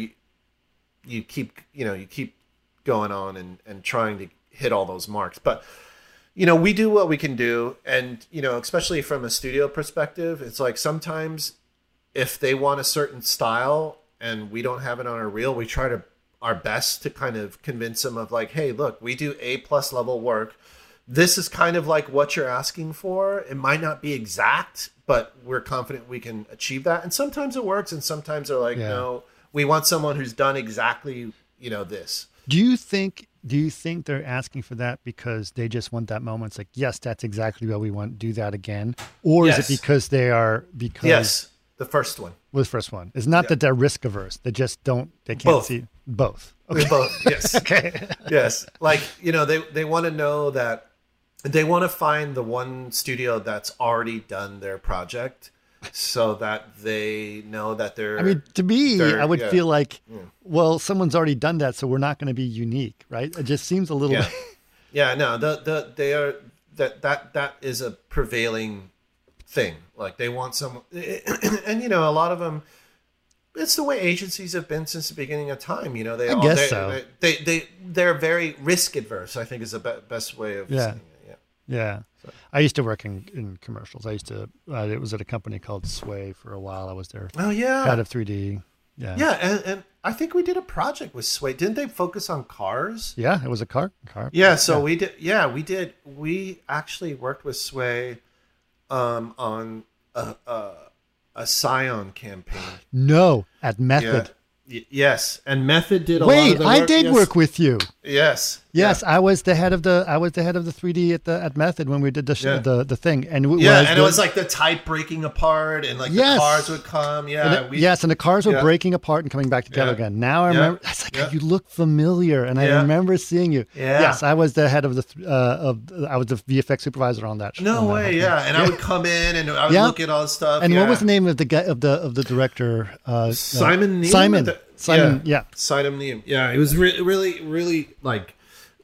keep going on and trying to hit all those marks. But we do what we can do, and especially from a studio perspective, it's like sometimes if they want a certain style and we don't have it on our reel, we try our best to kind of convince them of like, hey, look, we do A+ level work. This is kind of like what you're asking for. It might not be exact, but we're confident we can achieve that. And sometimes it works, and sometimes they're like, no, we want someone who's done exactly, this. Do you think they're asking for that because they just want that moment? It's like, yes, that's exactly what we want. Do that again. Or is it because Yes, the first one. The first one. It's not that they're risk averse. They just they can't see both. Okay. Both, yes. Okay. Yes. Like, they want to know that they want to find the one studio that's already done their project so that they know that they're... I mean, to me, I would feel like, well, someone's already done that, so we're not going to be unique, right? It just seems a little... Yeah, no, they are... That is a prevailing thing. Like, they want someone... And, a lot of them... It's the way agencies have been since the beginning of time. I guess so. They're very risk adverse, I think is the best way of saying it. Yeah. So. I used to work in commercials. It was at a company called Sway for a while. I was there. Oh, yeah. Head of 3D. Yeah. Yeah. And I think we did a project with Sway. Didn't they focus on cars? Yeah. It was a car. Yeah. So we did. Yeah, we did. We actually worked with Sway on a Scion campaign. No, at Method. Yes, and Method did a lot of the work. I did work with you. Yes. I was the head of the 3D at Method when we did the thing, and it was like the type breaking apart, and like the cars would come. Yeah, and the cars were breaking apart and coming back together again. Now I remember. It's like you look familiar, and I remember seeing you. Yeah. Yes, I was the head of I was the VFX supervisor on that. No way. Yeah, and I would come in and I would look at all the stuff. And what was the name of the guy of the director? Simon Neame? Simon. Simon Neame. Yeah, it was really, really like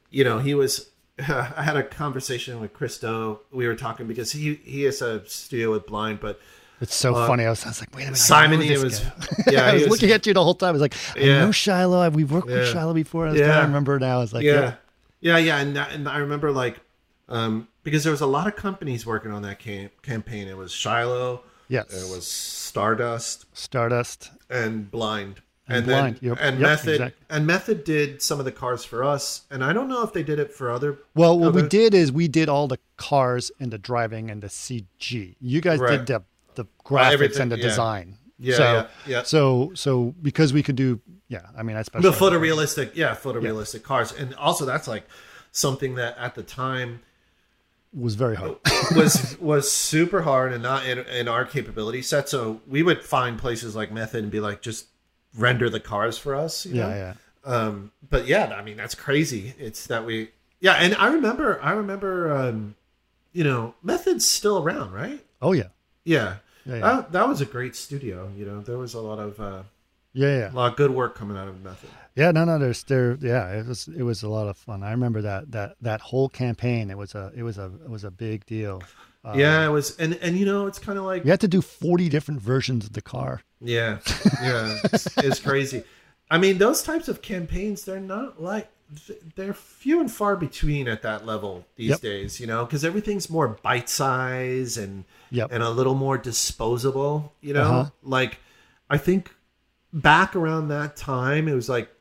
you know, he was. I had a conversation with Christo. We were talking because he has a studio with Blind, but it's so funny. I was like, wait a minute. Simon, he was. Yeah, I was looking at you the whole time. I was like, I know Shiloh. We've worked with Shiloh before. I was trying to remember now. I was like, yeah. And I remember like, because there was a lot of companies working on that campaign. It was Shiloh. Yes. It was Stardust, and Blind. And Blind. Method. Exactly. And Method did some of the cars for us. And I don't know if they did it for other. Well, what we did is we did all the cars and the driving and the CG. You guys did the graphics and the design. Yeah. So because we could do, I mean, I specialize. The photorealistic cars. And also that's like something that at the time was very hard. was super hard and not in our capability set. So we would find places like Method and be like, just render the cars for us. You know? But yeah, I mean, that's crazy. It's that we, and I remember, you know, Method's still around, right? Oh yeah. Yeah. That was a great studio. You know, there was a lot of, a lot of good work coming out of Method. Yeah, no, it was a lot of fun. I remember that whole campaign. It was a big deal. It was, and you know, it's kind of like you had to do 40 different versions of the car. Yeah, it's crazy. I mean, those types of campaigns, they're few and far between at that level these days, you know, because everything's more bite size and a little more disposable, you know. Like, I think back around that time, it was like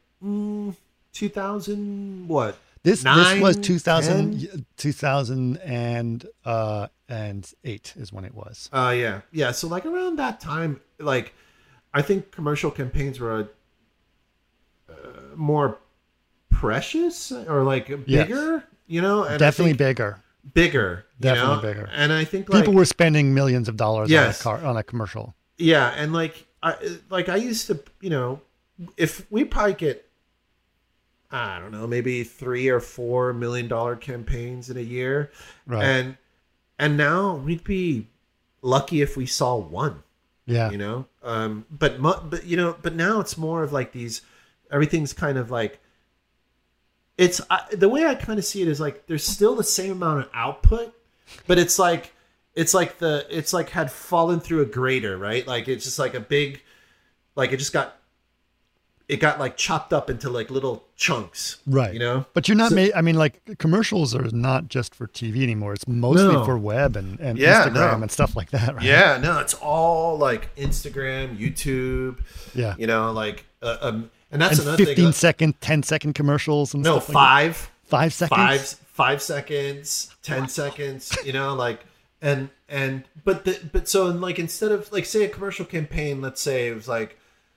2000 what? This was 2008 is when it was. Yeah. So like around that time, like I think commercial campaigns were more precious or like bigger, you know. And definitely bigger. Bigger. Bigger. And I think people were spending millions of dollars on a commercial. Yeah, and I used to, you know, if we probably get, I don't know, maybe $3 or $4 million campaigns in a year, right? And now we'd be lucky if we saw one. Yeah, you know. But now it's more of like these. Everything's kind of like. It's the way I kind of see it is like there's still the same amount of output, but it's like had fallen through a grater, right? Like it's just like a big, like it got like chopped up into like little chunks, right? You know, but you're not. I mean, like commercials are not just for TV anymore. It's mostly for web and Instagram and stuff like that, right? Yeah, no, it's all like Instagram, YouTube. Yeah, you know, like and that's another 15-second, 10-second commercials and stuff. No, 5 seconds, 5 seconds, 10 seconds. You know, like but so like instead of like say a commercial campaign, let's say it was like.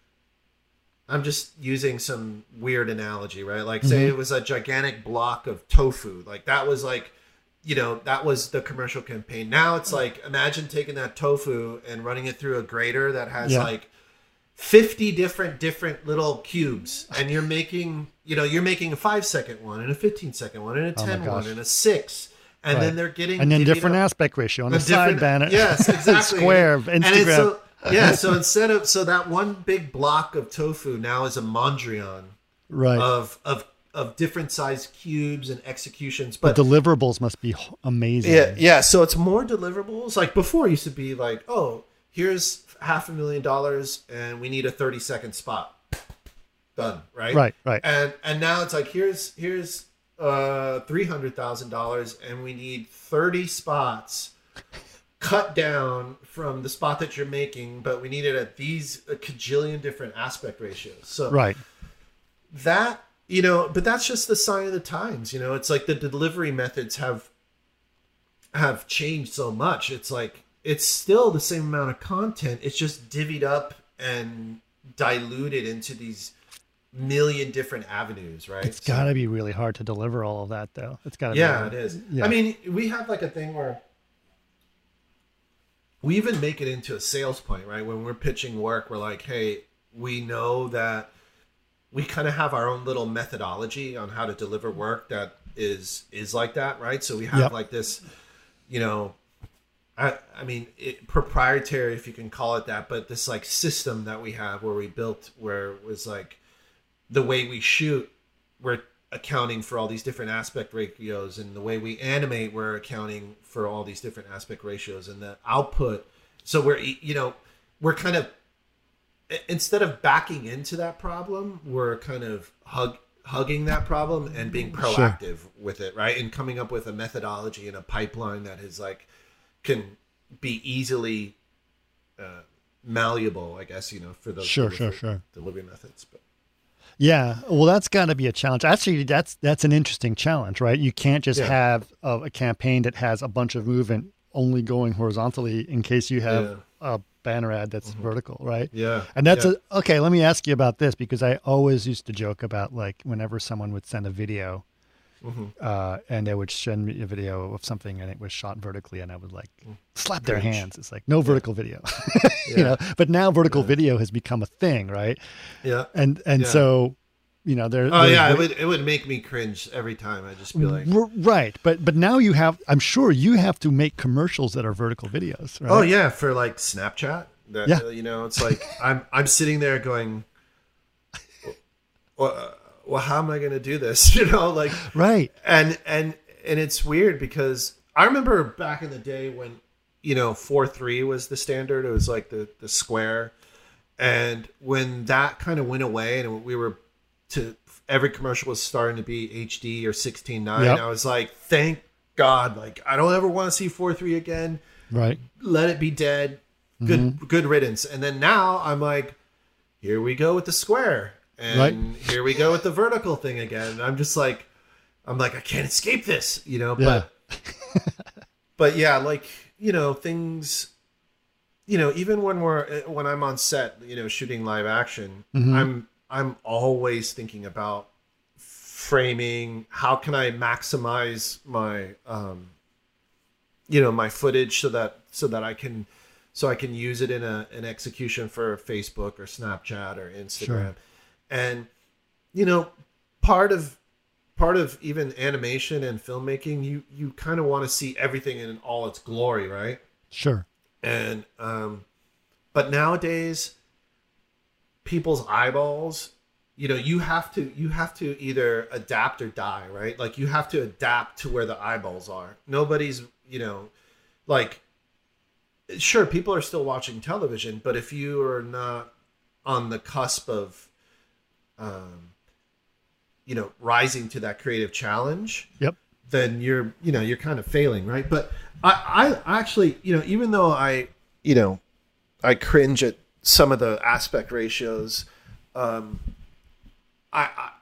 I'm just using some weird analogy, right? Like say it was a gigantic block of tofu. Like that was like, you know, that was the commercial campaign. Now it's like, imagine taking that tofu and running it through a grater that has like 50 different little cubes. And you're making a 5-second one and a 15-second one and a 10 one and a 6. And then they're getting... And then different aspect ratio on the side banner. Yes, exactly. Square of Instagram. So that one big block of tofu now is a Mondrian, right? Of different sized cubes and executions, but the deliverables must be amazing. Yeah. So it's more deliverables. Like before, it used to be like, oh, here's $500,000 and we need a 30-second spot. Done. Right. And now it's like here's $300,000 and we need 30 spots. Cut down from the spot that you're making, but we need it at a cajillion different aspect ratios. So that, you know, but that's just the sign of the times, you know. It's like the delivery methods have changed so much. It's like it's still the same amount of content. It's just divvied up and diluted into these million different avenues, right? It's got to be really hard to deliver all of that, though. It's got to. Yeah, it is. Yeah. I mean, we have like a thing where. We even make it into a sales point, right? When we're pitching work, we're like, hey, we know that we kind of have our own little methodology on how to deliver work that is like that, right? So we have like this, you know, I mean, proprietary, if you can call it that, but this like system that we have where we built, where it was like the way we shoot, where accounting for all these different aspect ratios, and the way we animate, we're accounting for all these different aspect ratios, and the output. So we're kind of, instead of backing into that problem, we're kind of hugging that problem and being proactive with it, right? And coming up with a methodology and a pipeline that is like, can be easily malleable, I guess, for those delivery methods. But yeah, well, that's got to be a challenge. Actually, that's an interesting challenge, right? You can't just have a campaign that has a bunch of movement only going horizontally in case you have a banner ad that's vertical, right? Yeah. And that's okay. Let me ask you about this, because I always used to joke about, like, whenever someone would send a video, and they would send me a video of something and it was shot vertically, and I would like slap their hands. It's like, no vertical video, but now vertical video has become a thing, right? Yeah. And so, it would make me cringe every time. I'd just be like, right. But now I'm sure you have to make commercials that are vertical videos, right? Oh yeah. For like Snapchat. It's like, I'm sitting there going, well, how am I going to do this? Right. And it's weird because I remember back in the day when, 4:3 was the standard. It was like the square. And when that kind of went away and every commercial was starting to be HD or 16:9, I was like, thank God, like, I don't ever want to see 4:3 again. Right. Let it be dead. Good riddance. And then now I'm like, here we go with the square. And here we go with the vertical thing again. I'm just like, I can't escape this, but yeah, like, things, even when I'm on set, shooting live action, I'm always thinking about framing. How can I maximize my, my footage so that I can use it in an execution for Facebook or Snapchat or Instagram. Sure. And, part of even animation and filmmaking, you kind of want to see everything in all its glory, right? Sure. And, but nowadays, people's eyeballs, you have to either adapt or die, right? Like, you have to adapt to where the eyeballs are. Nobody's, like, sure, people are still watching television, but if you are not on the cusp of, rising to that creative challenge, then you're kind of failing, right? But I actually, even though I cringe at some of the aspect ratios, I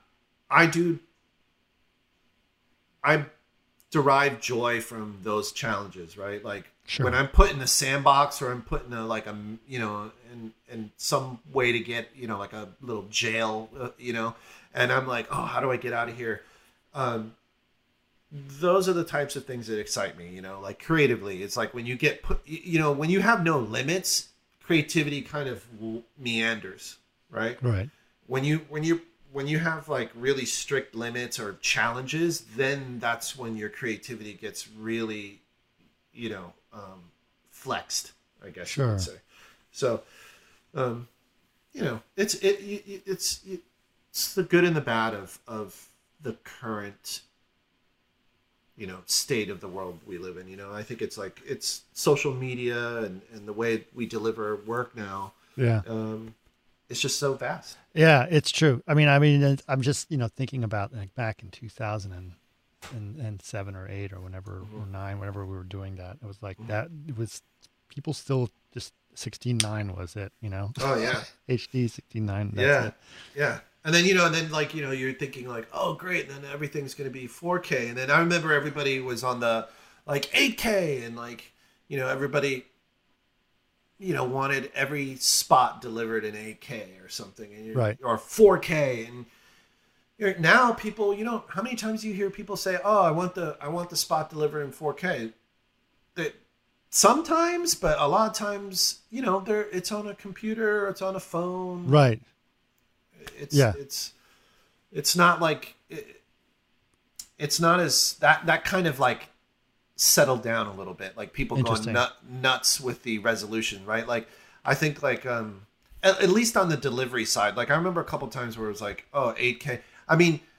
derive joy from those challenges, right? Like, when I'm put in a sandbox, or I'm put in in some way to get, like a little jail, and I'm like, oh, how do I get out of here? Those are the types of things that excite me, like creatively. It's like when you get put, when you have no limits, creativity kind of meanders, right? Right. When you have like really strict limits or challenges, then that's when your creativity gets really, flexed, I guess you would say. So, it's the good and the bad of the current, state of the world we live in. I think it's social media and the way we deliver work now. Yeah. It's just so vast. Yeah, it's true. I mean, I'm just, thinking about, like, back in 2007 or 8 or whenever, or 9, whenever we were doing that, it was like that. It was, people still just 16:9 was it, Oh yeah. HD 16:9. Yeah. It. Yeah. And then, you're thinking like, oh, great. And then everything's going to be 4K. And then I remember everybody was on the like 8K and like, everybody, wanted every spot delivered in 8K or something, and right. Or 4K. And now people, how many times do you hear people say, oh, I want the spot delivered in 4K? That sometimes, but a lot of times, it's on a computer, it's on a phone. Right. It's not like it's not as that kind of like settled down a little bit, like people going nuts with the resolution, right? Like I think like at least on the delivery side, like I remember a couple times where it was like, oh, 8K. I mean,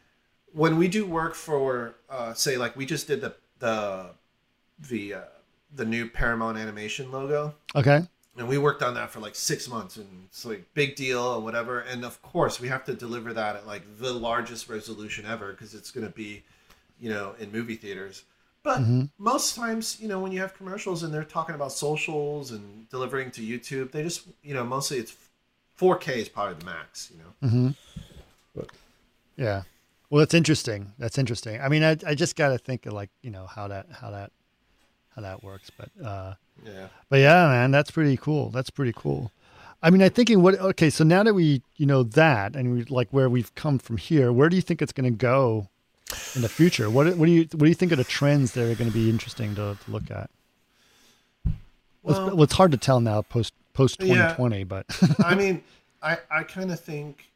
when we do work for, say, like we just did the new Paramount Animation logo. Okay. And we worked on that for like 6 months, and it's like big deal or whatever. And of course, we have to deliver that at like the largest resolution ever because it's going to be, in movie theaters. But most times, when you have commercials and they're talking about socials and delivering to YouTube, they just, mostly it's 4K is probably the max, But, yeah. Well, that's interesting. I mean, I just got to think of like, how that works, but yeah. But yeah, man, that's pretty cool. I mean, I'm thinking so now that we, that and we like where we've come from here, where do you think it's going to go in the future? What do you think are the trends that are going to be interesting to look at? Well, it's hard to tell now post 2020, yeah. But I mean, I kind of think,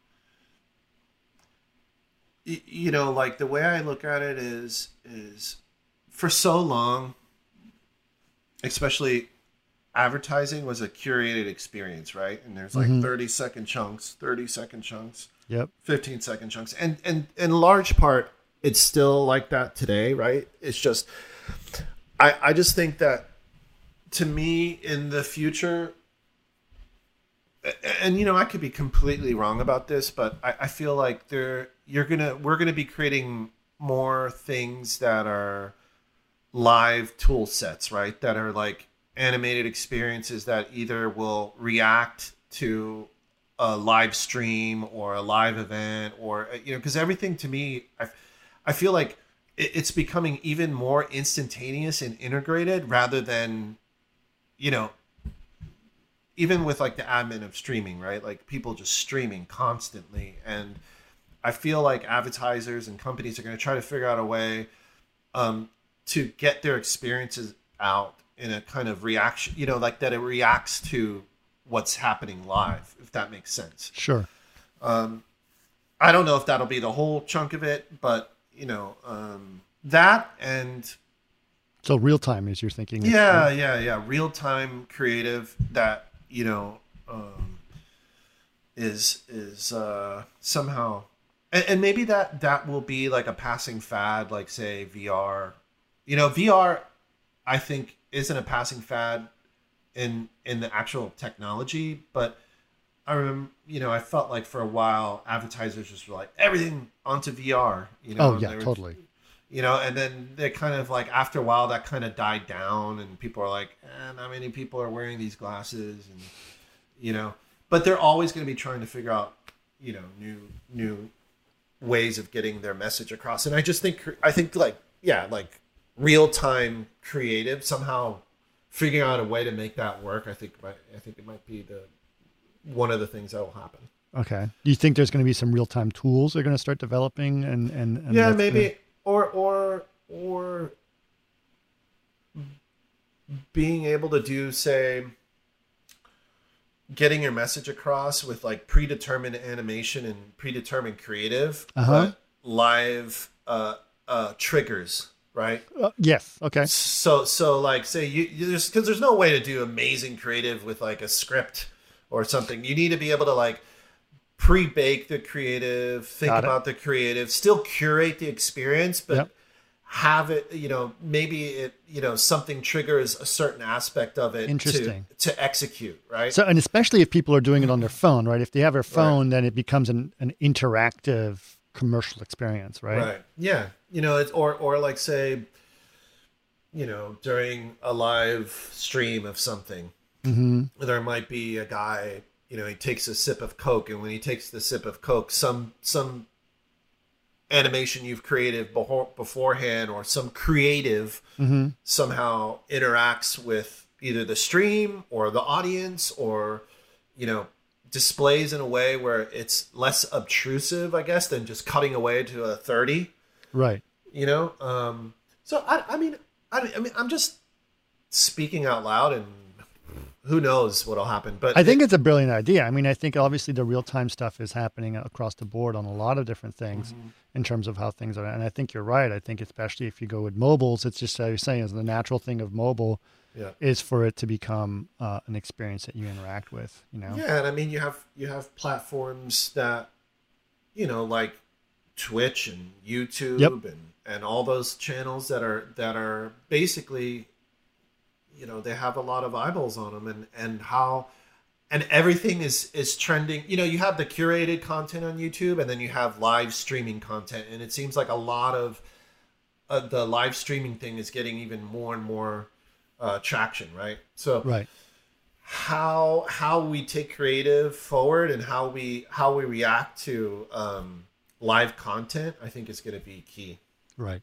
like the way I look at it is for so long, especially advertising was a curated experience, right? And there's like 30-second chunks, yep, 15-second chunks. And in large part, it's still like that today, right? It's just, I just think that to me in the future, and I could be completely wrong about this, but I feel like we're gonna be creating more things that are live tool sets, right? That are like animated experiences that either will react to a live stream or a live event, or because everything to me, I feel like it's becoming even more instantaneous and integrated rather than, even with like the advent of streaming, right? Like people just streaming constantly. And I feel like advertisers and companies are going to try to figure out a way to get their experiences out in a kind of reaction, like that it reacts to what's happening live, if that makes sense. Sure. I don't know if that'll be the whole chunk of it, but that and so real time is you're thinking. Yeah. Real time creative that, is somehow, and maybe that will be like a passing fad, like say VR. VR, I think, isn't a passing fad in the actual technology, but I remember, I felt like for a while advertisers just were like everything onto VR. Oh yeah, totally. And then they kind of like after a while that kind of died down, and people are like, not many people are wearing these glasses, and but they're always going to be trying to figure out new ways of getting their message across. And I think like real time creative somehow figuring out a way to make that work. I think it might be one of the things that will happen. Okay. Do you think there's going to be some real time tools they're going to start developing and yeah, maybe or being able to do, say, getting your message across with like predetermined animation and predetermined creative, but live triggers, right? Yes. Okay. So like say because there's no way to do amazing creative with like a script or something. You need to be able to like pre-bake the creative, think about the creative, still curate the experience, but have it, maybe it, something triggers a certain aspect of it to execute, right? So, and especially if people are doing it on their phone, right? If they have their phone, then it becomes an interactive commercial experience, right? Right. Yeah. It's, or like say, during a live stream of something, there might be a guy, he takes a sip of Coke, and when he takes the sip of Coke, some animation you've created beforehand or some creative somehow interacts with either the stream or the audience, or displays in a way where it's less obtrusive, I guess, than just cutting away to a 30, right? So I mean I'm just speaking out loud, and who knows what'll happen. But I think it's a brilliant idea. I mean, I think obviously the real-time stuff is happening across the board on a lot of different things in terms of how things are. And I think you're right. I think especially if you go with mobiles, it's just, as you're saying, is the natural thing of mobile is for it to become an experience that you interact with, Yeah. And I mean, you have platforms that, like Twitch and YouTube and all those channels that are basically, you know, they have a lot of eyeballs on them, and everything is trending. You know, you have the curated content on YouTube, and then you have live streaming content, and it seems like a lot of the live streaming thing is getting even more and more traction, right? So how we take creative forward and how we react to live content, I think is going to be key. Right.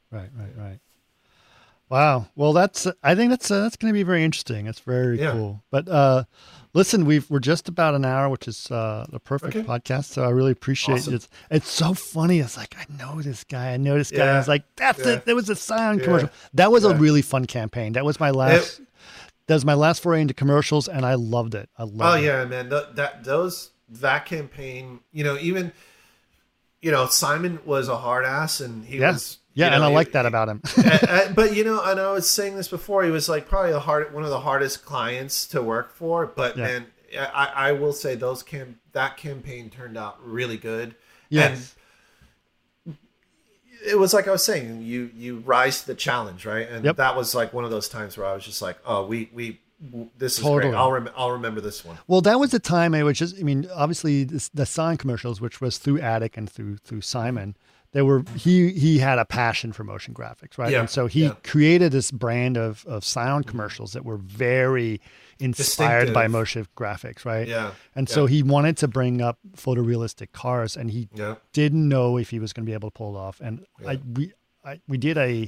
Wow. Well, I think that's going to be very interesting. It's very cool. But listen, we're just about an hour, which is the perfect podcast. So I really appreciate it. It's so funny. It's like, I know this guy. I was like, that's it. There was a Scion commercial. That was a really fun campaign. That was my last. That was my last foray into commercials, and I loved it. Yeah, man. That campaign. You know, even. You know, Simon was a hard ass, and he was. Yeah, and I like that about him. But, you know, and I was saying this before, he was like probably one of the hardest clients to work for. But, man, I will say that campaign turned out really good. Yes. And it was like I was saying, you rise to the challenge, right? And that was like one of those times where I was just like, oh, this is great. I'll remember this one. Well, that was the time obviously the Scion commercials, which was through Attic and through Simon, he had a passion for motion graphics, right? Yeah. And so he created this brand of Scion commercials that were very inspired by motion graphics, right? Yeah. And so he wanted to bring up photorealistic cars, and he didn't know if he was going to be able to pull it off. And we did a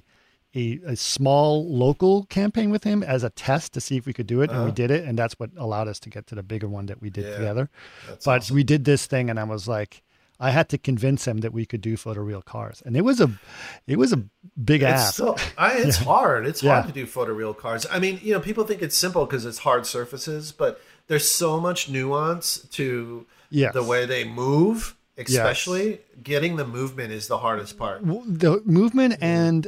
small local campaign with him as a test to see if we could do it, and we did it, and that's what allowed us to get to the bigger one that we did together. But awesome. We did this thing, and I was like, I had to convince him that we could do photoreal cars, and it was a big ask. It's hard. It's hard to do photoreal cars. I mean, you know, people think it's simple because it's hard surfaces, but there's so much nuance to the way they move. Especially getting the movement is the hardest part. The movement and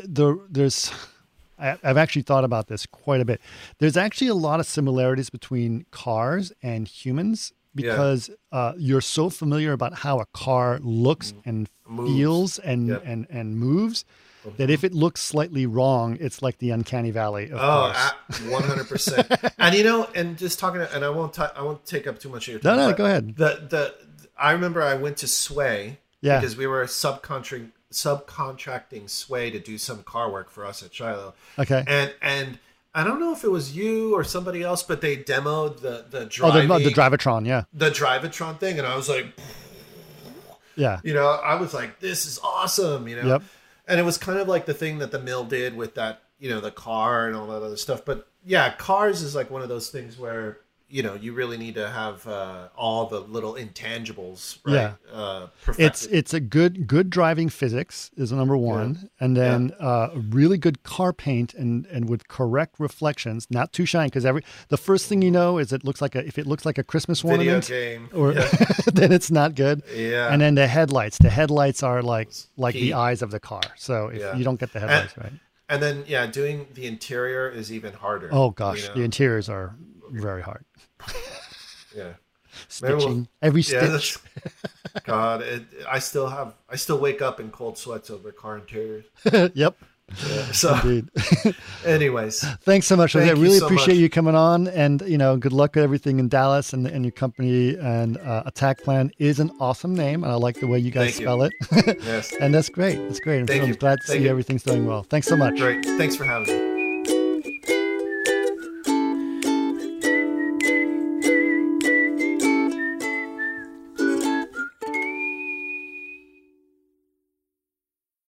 I've actually thought about this quite a bit. There's actually a lot of similarities between cars and humans because you're so familiar about how a car looks and feels and moves that if it looks slightly wrong, it's like the uncanny valley of cars. 100%. And you know, and just talking, and I won't take up too much of your time. No, go ahead. I remember I went to Sway because we were subcontracting Sway to do some car work for us at Shiloh. Okay. And I don't know if it was you or somebody else, but they demoed the driving. Oh, the Drivatron, the Drivatron thing, and I was like, you know, I was like, this is awesome, you know. And it was kind of like the thing that the mill did with that, you know, the car and all that other stuff. But yeah, cars is like one of those things where, you know, you really need to have all the little intangibles, right? Perfected. It's a good driving physics is number one, and then a really good car paint and with correct reflections, not too shiny, because the first thing you know is if it looks like a Christmas ornament, video game, or then it's not good. Yeah, and then the headlights are like the eyes of the car. So if you don't get the headlights right, and then doing the interior is even harder. Oh gosh, you know? The interiors are very hard. Stitching every stitch. God, I still wake up in cold sweats over car interiors. Yep. Yeah, so, indeed. Anyways, thanks so much. I really appreciate you coming on, and you know, good luck with everything in Dallas and your company. And Attack Plan is an awesome name, and I like the way you guys spell it. Yes, and that's great. That's great. I'm glad to see everything's doing well. Thanks so much. Great. Thanks for having me.